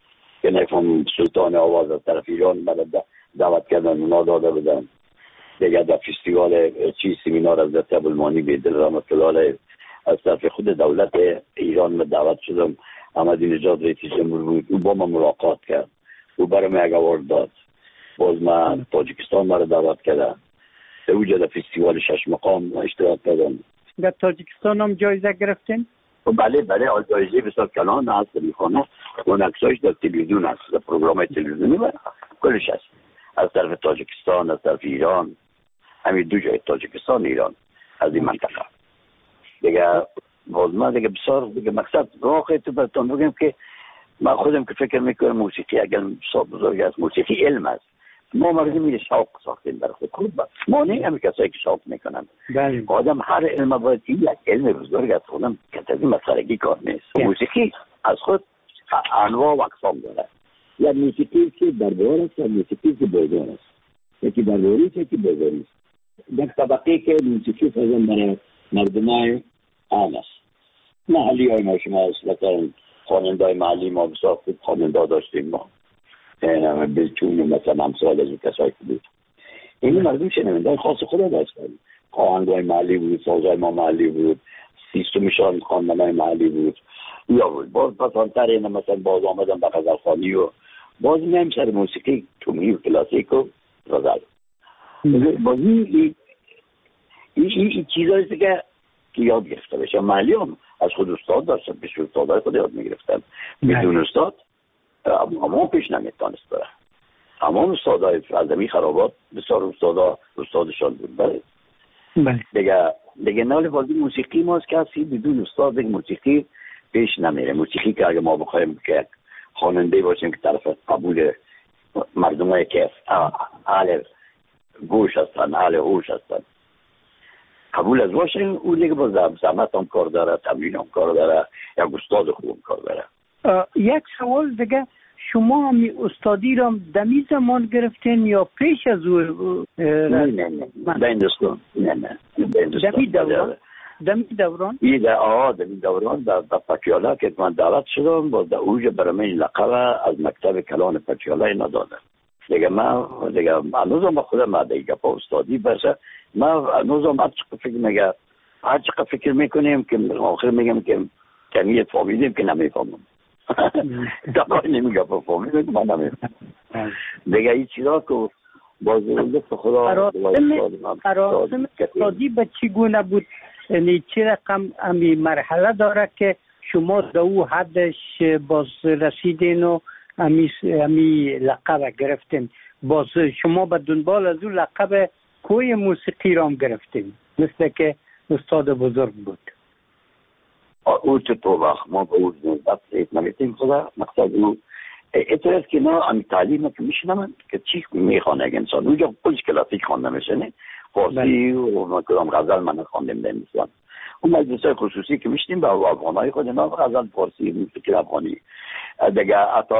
که نفهم سلطان آواز از طرف ایران مرا دعوت کردن اونا داده بودن. دیگه در فستیوال چی سمینار از دست ابوالمانی بیدل رحمت الله علیه از طرف خود دولت ایران من دعوت شدم. احمدی نژاد رئیس جمهور بود، او با من ملاقات کرد، او برای من یک اوارد داد. باز من تاجیکستان مرا دعوت کردن، در اونجا در فستیوال شش مقام اشتراک کردم. در تاجیکستان هم جایزه گرفتین؟ بله بله، جایزه بسیار کلان هست میخوانه، اون عکسایش در تلویزیون هست، در پروگرام تلویزیونی و کلش هست، از طرف تاجیکستان، از طرف ایران، همین دو جای تاجیکستان ایران از این منطقه. دیگه باز من دیگه بسیار دیگه مقصد واقعی تو براتون بگم که من خودم که فکر میکنم موسیقی اگر بسیار بزرگ است، موسیقی علم است. ما مردمی شوق ساختیم در خود خود با ما نه همین کسایی که شوق میکنن. بله. آدم هر علم باید این یک علم بزرگ است، خودم کتابی مسخرگی کار نیست. موسیقی از خود انواع و اقسام داره. یا موسیقی که دربار است، یا موسیقی که بازار است. یکی درباری است، یکی بازاری است. در طبقه که موسیقی فرزن برای مردمای عام است. محلی های ما شما است، مثلا خواننده‌های محلی ما بسیار خوب خواننده داشتیم ما. یعنی بلچون مثلا امثال از اون کسایی که بود. این مردم شنونده خاص خدا داشتن. خواهندهای محلی بود، سازهای ما محلی بود، سیستمشان خواندنهای محلی بود. یا بود باز پسانتر اینه مثلا باز آمدن به غزلخوانی و باز نیم سر موسیقی تومی و کلاسیک و غزل. باز این این چیزهاییست که یاد گرفته بشه. محلی هم از خود استاد داشتن، پیش استادهای خود یاد میگرفتن. بدون استاد اما پیش نمیتانست بره. اما استادهای فرزمی خرابات بسیار استادا استادشان بود. بله بله. دیگه دیگه نال بازی موسیقی ماست که کسی بدون استاد موسیقی پیش نمیره. موسیقی که اگه ما بخوایم که خواننده باشیم که طرف قبول مردمای که اهل گوش هستن، اهل هوش هستن، قبول از باشیم، اون دیگه باز زحمت هم کار داره، تمرین هم کار داره، یک استاد خوب کار داره. یک سوال دیگه، شما همی استادی را دمی زمان گرفتین یا پیش از او؟ نه نه نه به هندوستان. نه نه دمی دوران؟ دمی دوران؟ ای در آه دمی دوران در پتیالا که من دعوت شدم، باز در اوج برای من لقب از مکتب کلان پتیالا اینا دادم. دیگه من دیگه هنوزم با خودم دیگه با استادی بشه، من هنوزم هر چقدر فکر میگم هر چقدر فکر میکنیم که آخر میگم که کمیت فامیلیم که نمیفهمم. دقیقا نمیگم با فامیلیم که من نمیفهمم. دیگه این چیزا که باز لطف خدا مراسم استادی به چگونه بود؟ یعنی چه رقم امی مرحله داره که شما در او حدش باز رسیدین و امی, امی لقب گرفتین؟ باز شما به دنبال از او لقب کوی موسیقی را هم گرفتین مثل که استاد بزرگ بود؟ او چطور وقت ما به او دست نمیتیم خدا مقصد او اعتراض که نه امی تعلیم که میشنم که چی میخوانه اگه انسان اونجا کلش کلاسیک خوانده میشنه، فارسی و کدام غزل من خواندم نمیشنم. اون مجلسای خصوصی که میشتیم به افغانهای خود اینا غزل فارسی موسیقی افغانی دیگه حتی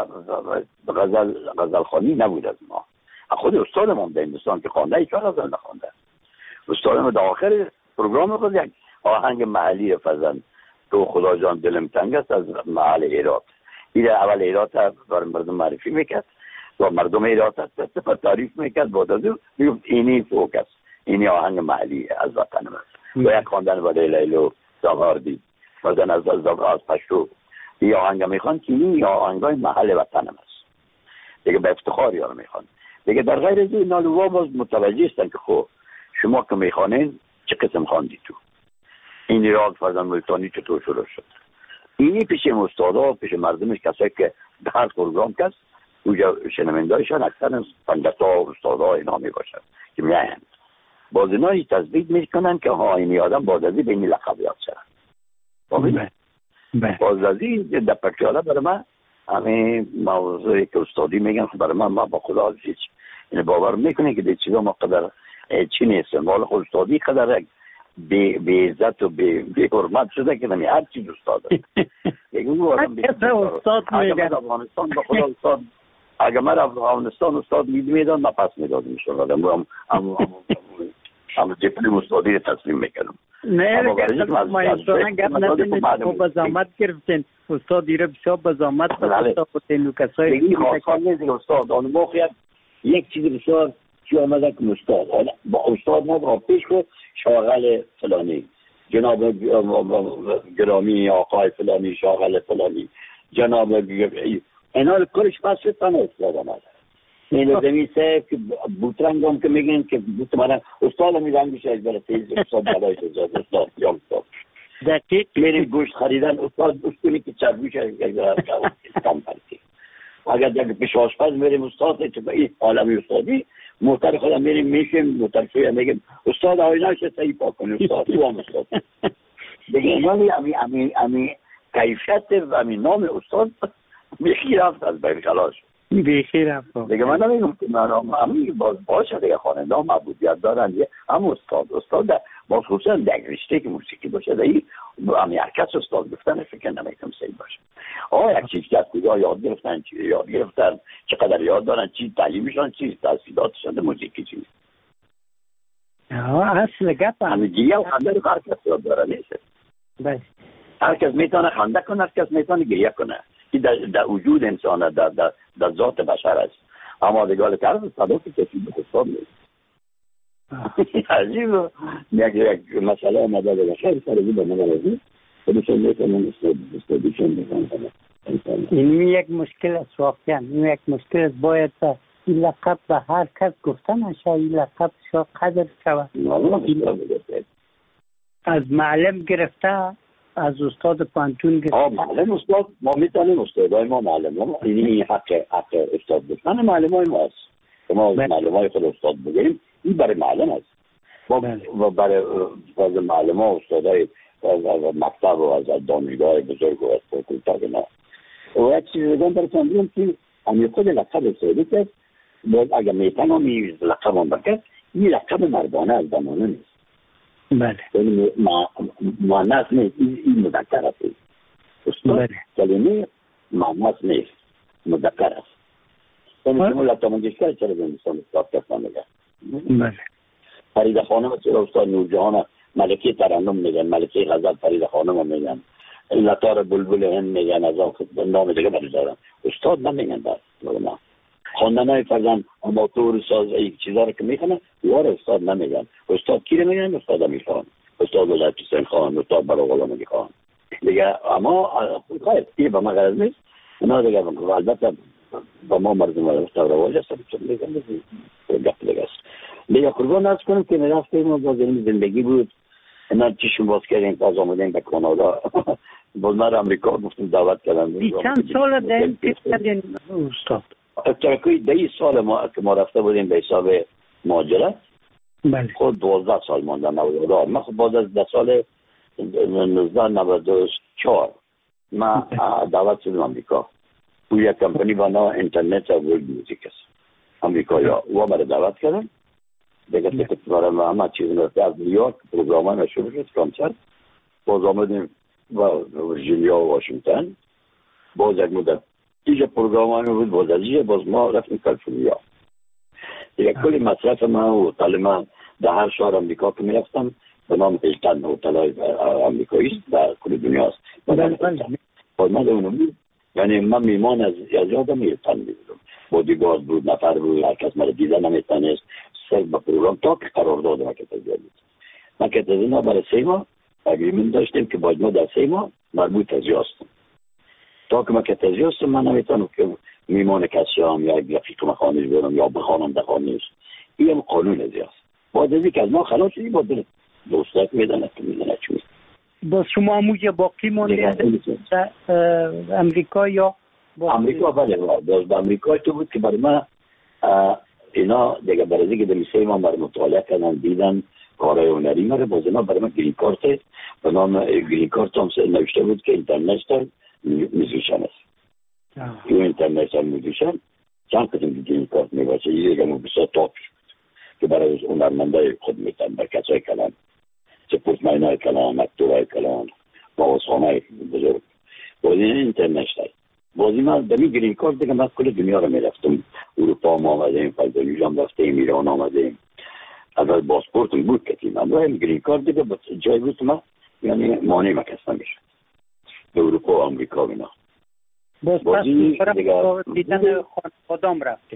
غزل غزل خوانی نبود از ما. خود استادم در هندوستان که خوانده ای که غزل نخوانده. استادم در آخر پروگرام خود یک آهنگ محلی فزن تو خدا جان دلم تنگ است از محل هرات. این اول هرات برای مردم معرفی میکرد و مردم هرات سپس تعریف میکرد بعد از اون میگفت اینی فوق است، اینی آهنگ محلی از وطن است. و یک خواندن ولی لیلو زاغاردی مثلا از زاغ از پشتو این آهنگ میخوان که این آهنگای محل وطن است دیگه، به افتخار یارو میخوان دیگه. در غیر از این نالوها باز متوجه هستن که خب شما که میخوانین چه قسم خواندی تو این راگ فرزن ملتانی چطور شروع شد. اینی پیش استادا پیش مردمش کسایی که در پروگرام کس اونجا شنوندهایشان اکثر پندتا استادا اینا میباشن که میاین باز اینا هی تثبیت میکنن که ها اینی آدم بازازی به این لقب یاد شدن. بازازی در پکیاله برای من همه موضوعی که استادی میگن برای من ما با خدا هیچ این باور میکنه که دیگه چیزا ما قدر چی نیستن والا خود استادی قدر به عزت و به حرمت شده که نمی هر چیز استاد دیگه اون استاد میگن افغانستان با خدا استاد اگه من افغانستان استاد میدمیدن من پس میدادم شده اما دیپلم استادی رو تسلیم میکنم. نه مایستانه گپ ندینید خب بزامت گرفتین استاد دیره بسیار بزامت بسیار کسایی این خواستان نیست استاد آن موقع یک چیز بسیار چی آمده که استاد با استاد ما با پیش که شاغل فلانی جناب گرامی آقای فلانی شاغل فلانی جناب اینا کلش پس فتن استاد آمده این زمیسه که بوترنگ هم که میگن که بوترنگ استاد هم میگن میشه از برای استاد بلایش استاد استاد یا استاد دقیق میریم گوشت خریدن استاد گوشت کنی که چربیش کم پرسی اگر در پیش آشپز میریم استاد که به این عالمی استادی موتر خودم میریم میشیم موتر شوی میگیم استاد آیناش صحیح پاک کنی استاد تو هم استاد دیگه اینا امی امی امی کیفیت و امی نام استاد بیخی رفت از بین خلاص بیخی رفت دیگه من نمیگم که من امی باز باشه دیگه خاننده هم معبودیت دارن اما استاد استاد باز خصوصا در رشته که موسیقی باشه در این امی هرکس استاد گفتن فکر نمیکنم صحیح باشه آه یک چیز که از کجا یاد گرفتن چی یاد گرفتن چقدر یاد دارن چی تعلیمشان چی تحصیلاتشان در موسیقی چی آه اصل گپ همه گیه و خنده رو هر کس یاد داره نیست بس هر کس میتونه خنده کنه هر کس میتونه گریه کنه این در, در وجود انسان در, در, در ذات بشر است اما دیگه کرد صدا که کسی به حساب نیست عجیبه یک مسئله آمده دیگه خیلی سرگی به من رازی خودشون میتونن استادیشون میکنن این یک مشکل است واقعا این یک مشکل است باید این لقب به هر کس گفتن اشه این لقب شا قدر شود از معلم گرفته از استاد پانتون گرفته آه معلم استاد ما میتونیم استادای ما معلم ها این حق حق استاد بودن معلم های ما هست ما معلم های خود استاد بگیریم این برای معلم هست و برای معلم ها استادای مکتب و از دانشگاه بزرگ و از فاکولته نه و یک چیز دیگه براتون بگم که همین خود لقب استادی که باید اگر میتونم این لقب هم بکرد این لقب مردانه از زمانه نیست بله یعنی معنیس نیست این مذکر است استاد کلمه معنیس نیست مذکر است یعنی شما لطا منگشتر چرا بندستان استاد کسان میگه بله فرید خانم چرا استاد نورجهان ملکه ترنم میگن ملکه غزل فرید خانم میگن لطار بلبل هند میگن از نام دیگه برای دارن استاد نمیگن در نه خواندن های فرزن اماتور ساز یک چیزا رو که میخونن وار استاد نمیگن استاد کی رو میگن استاد میخوان استاد ولایت حسین خان استاد برای غلامی خان دیگه اما خیر این به ما غرض نیست اینا دیگه البته با ما مردم استاد رواج هست دیگه گپ دیگه است دیگه قربان از کنم که میرفتیم و باز این زندگی بود اینا چیشون باز کردیم باز آمدیم به کانادا باز من امریکا گفتیم دعوت کردن چند سال داریم پیش کردین استاد ترکوی دی سال ما که ما رفته بودیم به حساب مهاجرت بله خود دوازده سال ماندن نوید من خود باز از ده سال نوزده نود و چهار من دعوت شدم امریکا او یک کمپانی با نام اینترنت و ورلد موزیک است امریکا یا و برای دعوت کردم دیگه تکت برای همه چیز نرفته از نیویورک پروگرام های شروع شد کنسرت باز آمدیم و ورجینیا و واشنگتن باز یک مدت دیگه پروگرام های بود باز از دیگه باز ما رفتیم کالیفرنیا دیگه کلی مصرف من و هتل من در هر شهر امریکا که می رفتم به نام هیلتن هتل های امریکایی است در کل دنیا است باز من اونو بود یعنی من میمان از یادم هیلتن می بودم بودیگارد بود نفر بود هر کس مرا دیدن نمیتونست سر با پروگرام تا که قرار دادم که تجربه بود من که تجربه برای سه ماه اگریمنت داشتیم که باید ما در سه ماه مربوط تجربه هستم تا که من که تجربه هستم من نمیتونم که میمان کسی هم یا رفیق مخانش برم یا بخانم در خانش این هم قانون ازی هست باید ازی که از ما خلاص شدی باید دوستات میدانه که میدانه چی میست با شما موجه باقی مانده در امریکا یا امریکا بله باز با امریکا تو بود که برای من اینا دیگه برای که در سه ماه برای مطالعه کردن دیدن کارهای هنری مره باز اینا برای من گرین کارت به نام گرین کارت هم نوشته بود که اینترنشنال میوزیشن است این اینترنشنال میوزیشن چند قسم گرین کارت میباشه یه دیگه مو بسیار تاپ شد که برای هنرمندای خود میتن بر کسای کلان چه پورتمینای کلان اکتورای کلان باوزخانای بزرگ باز این اینترنشنال بازی من دمی گرین کارت دیگه من کل دنیا رو میرفتم اروپا هم آمدیم فلدانیج هم رفتیم ایران آمدیم اول پاسپورتم بود کتیم اما هم گرین کارت دیگه جای بود ما یعنی مانع مکس نمیشه به اروپا و آمریکا اینا. باز پس دیگه دیدن خانوادام رفتیم.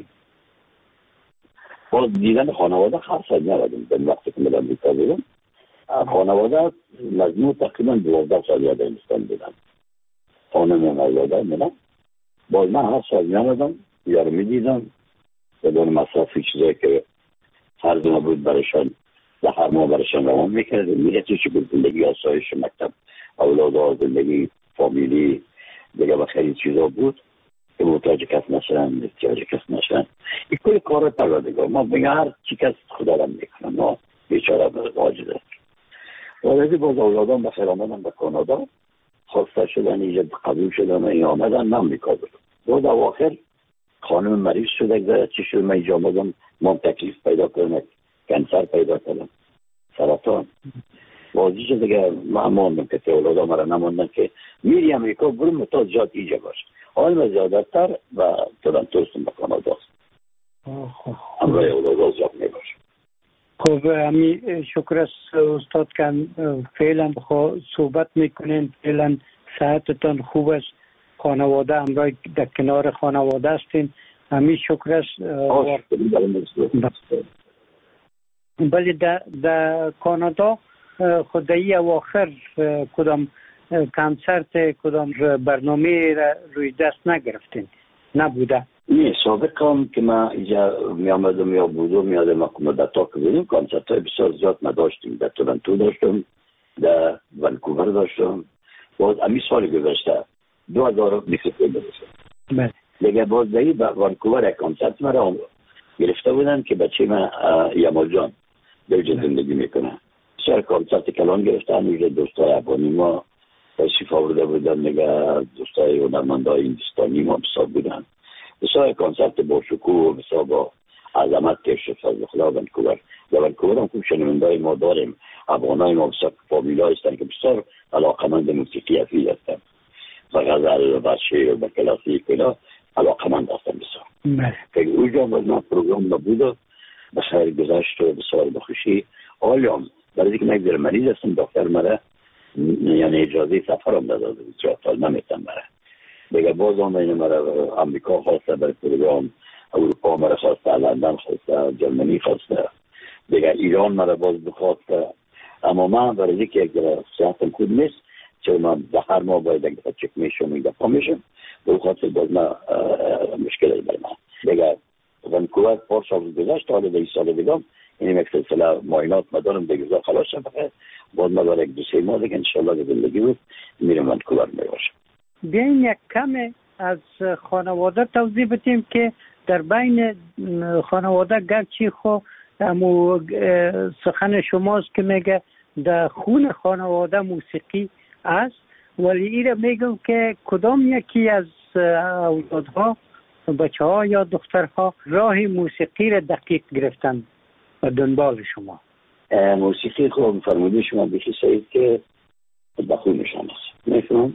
باز دیدن خانواده هر سال نردیم. به وقتی که من آمریکا بودم خانواده مجموع تقریبا دوازده سال یاد هندوستان بودن. خانم و اولاده میدم. باز من هر سال نردم یارو میدیدم بدون مصرفی چیزایی که فرض نبود برشان و هر ماه برشان روان میکردیم. میگه چی بود زندگی آسایش مکتب اولاد زندگی فامیلی دیگه و خیلی چیزا بود که محتاج کس نشن احتیاج کس نشن این کل کار پروردگار ما بگه هر چی کس خدا را میکنن ما بیچاره عاجز است. ولی باز اولادان بخیر آمدن به کانادا خواسته شدن اینجا قبول شدن و این آمدن من آمریکا بودم. باز اواخر خانم مریض شده چی شد من اینجا آمدم ما تکلیف پیدا کنم کنسر پیدا کنم سرطان بازی شد دیگه من ماندم که اولادا مرا نماندن که میری امریکا برو متازجات اینجا باش حال زیادتر و تورنتوستون به کانادا است همراه اولادا زیاد میباش. خب امی شکر است استاد که فعلا صحبت میکنین فعلا صحتتان خوب است خانواده همراه در کنار خانواده هستین امی شکر است. ولی در, در کانادا خدایی اواخر کدام کنسرت کدام برنامه روی دست نگرفتین نبوده؟ نه سابقا که من اینجا می آمدم یا بودم میادم مدتا که بودیم کنسرت های بسیار زیاد نداشتیم. در تورنتو داشتم در ونکوور داشتم باز امی سال گذشته دو هزار و بیست و سه داشتم دیگه باز دهی به ونکوور یک کنسرت مرا گرفته بودن که بچه من یمال جان دوجه زندگی میکنه بسیار کنسرت کلان گرفتن اینجا دوستای افغانی ما تشریف آورده بودن نگه دوستای هنرمندای هندوستانی ما بسیار بودن بسیار کنسرت با شکوه و بسیار با عظمت کشت فضل خدا ونکوور و ونکوور هم خوب شنوندای ما داریم افغانای ما بسیار فامیلا هستن که بسیار علاقمند موسیقی افیل هستن و غزل و شعر و کلاسیک اینا علاقمند هستن بسیار که اونجا باز من پروگرام نبوده بخیر گذشت و بسیار بخوشی آلیام برای اینکه نگذاره مریض هستم دکتر مرا یعنی اجازه سفر هم داده بود چهار سال نمیتم برای دیگه باز آمدین مرا امریکا خواسته برای پروگرام اروپا مرا خواسته لندن خواسته جرمنی خواسته دیگه ایران مرا باز بخواسته اما من برای اینکه یک در صحتم خوب نیست چون من به هر ماه باید یک دفعه چک میشم یک دفعه میشم به خاطر باز من مشکل است برای من دیگه ونکوور پار سال گذشت حالا در این سال دیگم این یک سلسله معاینات مدارم دیگه خلاص شد بخیر باید ما برای یک دو سه ماه دیگه انشالله که زندگی بود میرم ونکوور میباشم. بیاین یک کم از خانواده توضیح بدیم که در بین خانواده گرچه خو امو سخن شماست که میگه در خون خانواده موسیقی است ولی ایره میگم که کدام یکی از اولادها بچه ها یا دخترها راه موسیقی را دقیق گرفتن و دنبال شما؟ موسیقی خوب فرموده شما بخی سعید که بخونشان است میفهم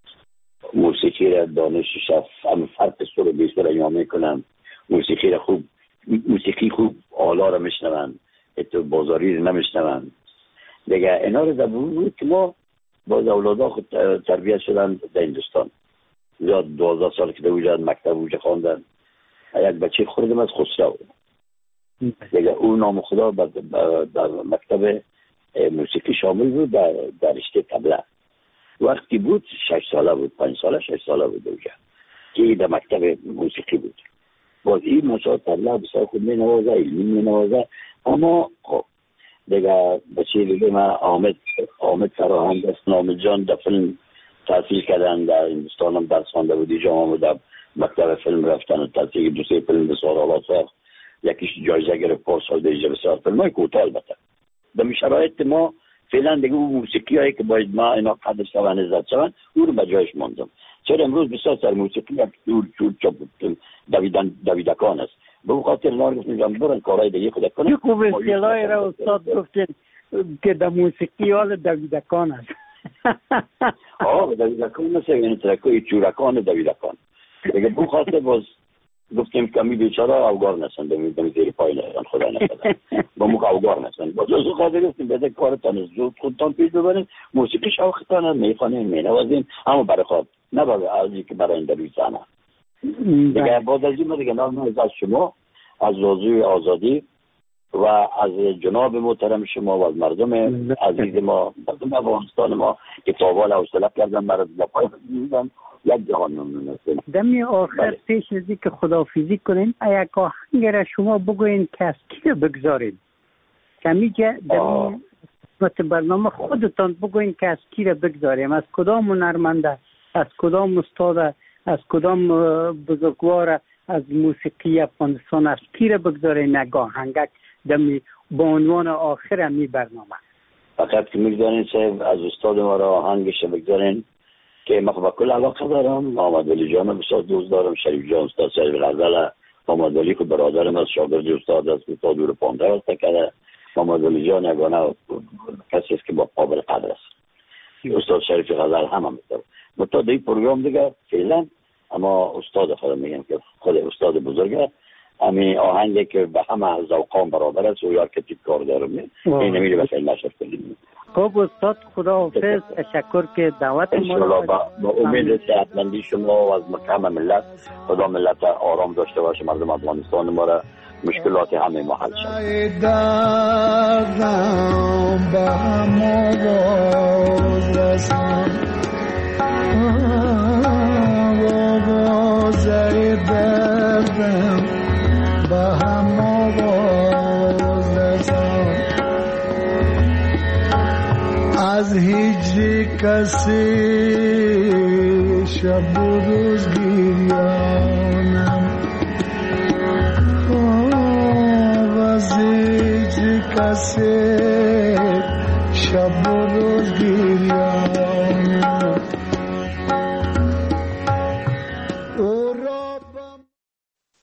موسیقی را دانشش است هم فرق سر و بیست را ایام میکنم موسیقی را خوب موسیقی خوب آلا را میشنون اتو بازاری را نمیشنون دیگه اینا را در بود که ما باز اولادا خود تربیت شدن در هندوستان زیاد دوازده سال که در وجود مکتب وجود خواندن یک بچه خوردم از خسرو دیگه اون نام خدا در مکتب موسیقی شامل بود در, در رشته طبله وقتی بود شش ساله بود پنج ساله شش ساله بود دوجه که در مکتب موسیقی بود باز این موسیقی طبله بسیار خود می نوازه علمی می نوازه اما خب دیگه بچه دیگه من آمد آمد فراهند است آمد جان در فیلم تحصیل کردن در هندوستان هم درس خوانده بود اینجا آمد مکتب فیلم رفتن تحصیل دو سه فیلم بسیار حالا ساخت یکیش جایزه گرفت پار سال دیگه بسیار فیلم های کوتاه البته در شرایط ما فعلا دیگه اون موسیقی هایی که باید ما اینا قدر شون عزت شون اون رو به جایش ماندم چرا امروز بسیار سر موسیقی هم چور چور چپ دویدن دویدکان است به اون خاطر ما گفتیم برن کارهای دیگه خود کنن خوب اصطلاحی را استاد گفتین که در موسیقی حال دویدکان است آه دویدکان است یعنی ترکوی چورکان دویدکان دیگه به اون خاطر باز گفتیم کمی بیچاره اوگار نسن بمیدم زیر پای نشن خدا نکنه با موقع اوگار نسن با دوست خواهده گفتیم بده کارتان زود خودتان پیش ببرین موسیقی شوقتان میخوانین مینوازین اما برای خود نه برای ارزی که برای این دروی سانه دیگه بعد از این دیگه نام از شما از روزوی آزادی و از جناب محترم شما و از مردم عزیز ما مردم افغانستان ما که تاوال حوصله کردن برای لپای دیدن یک جهان ممنون هستیم. دمی آخر پیش از که خداحافظی کنین یک آهنگ را شما بگوین که از کی را بگذارین کمی جا دمی قسمت برنامه خودتان بگوین که از کی را بگذاریم از کدام هنرمنده از کدام استاد از کدام بزرگوار از موسیقی افغانستان از کی را بگذارین یک آهنگک دمی با عنوان آخر می برنامه فقط که میگذارین صاحب از استاد ما را آهنگش بگذارین که من با کل علاقه دارم محمد ولی جان بسیار دوست دارم شریف جان استاد شریف غزل محمد ولی که برادرم از شاگرد استاد است استاد دور پانده است که محمد ولی جان یگانه کسی است که با قابل قدر است استاد شریف غزل هم هم است متأ این پروگرام دیگه فعلا اما استاد خودم میگم که خود استاد بزرگه همین آهنگی که به همه ذوقان برابر است و یار که کار دارم این نمیره بس این نشد کنیم خب استاد خداحافظ تشکر که دعوت ما را با, با امید صحتمندی شما و از مکرم ملت خدا ملت آرام داشته باشه مردم افغانستان ما را مشکلات همه ما حل شد از هجر کسی شب و روز گریانم از هجر کسی شب و روز گریانم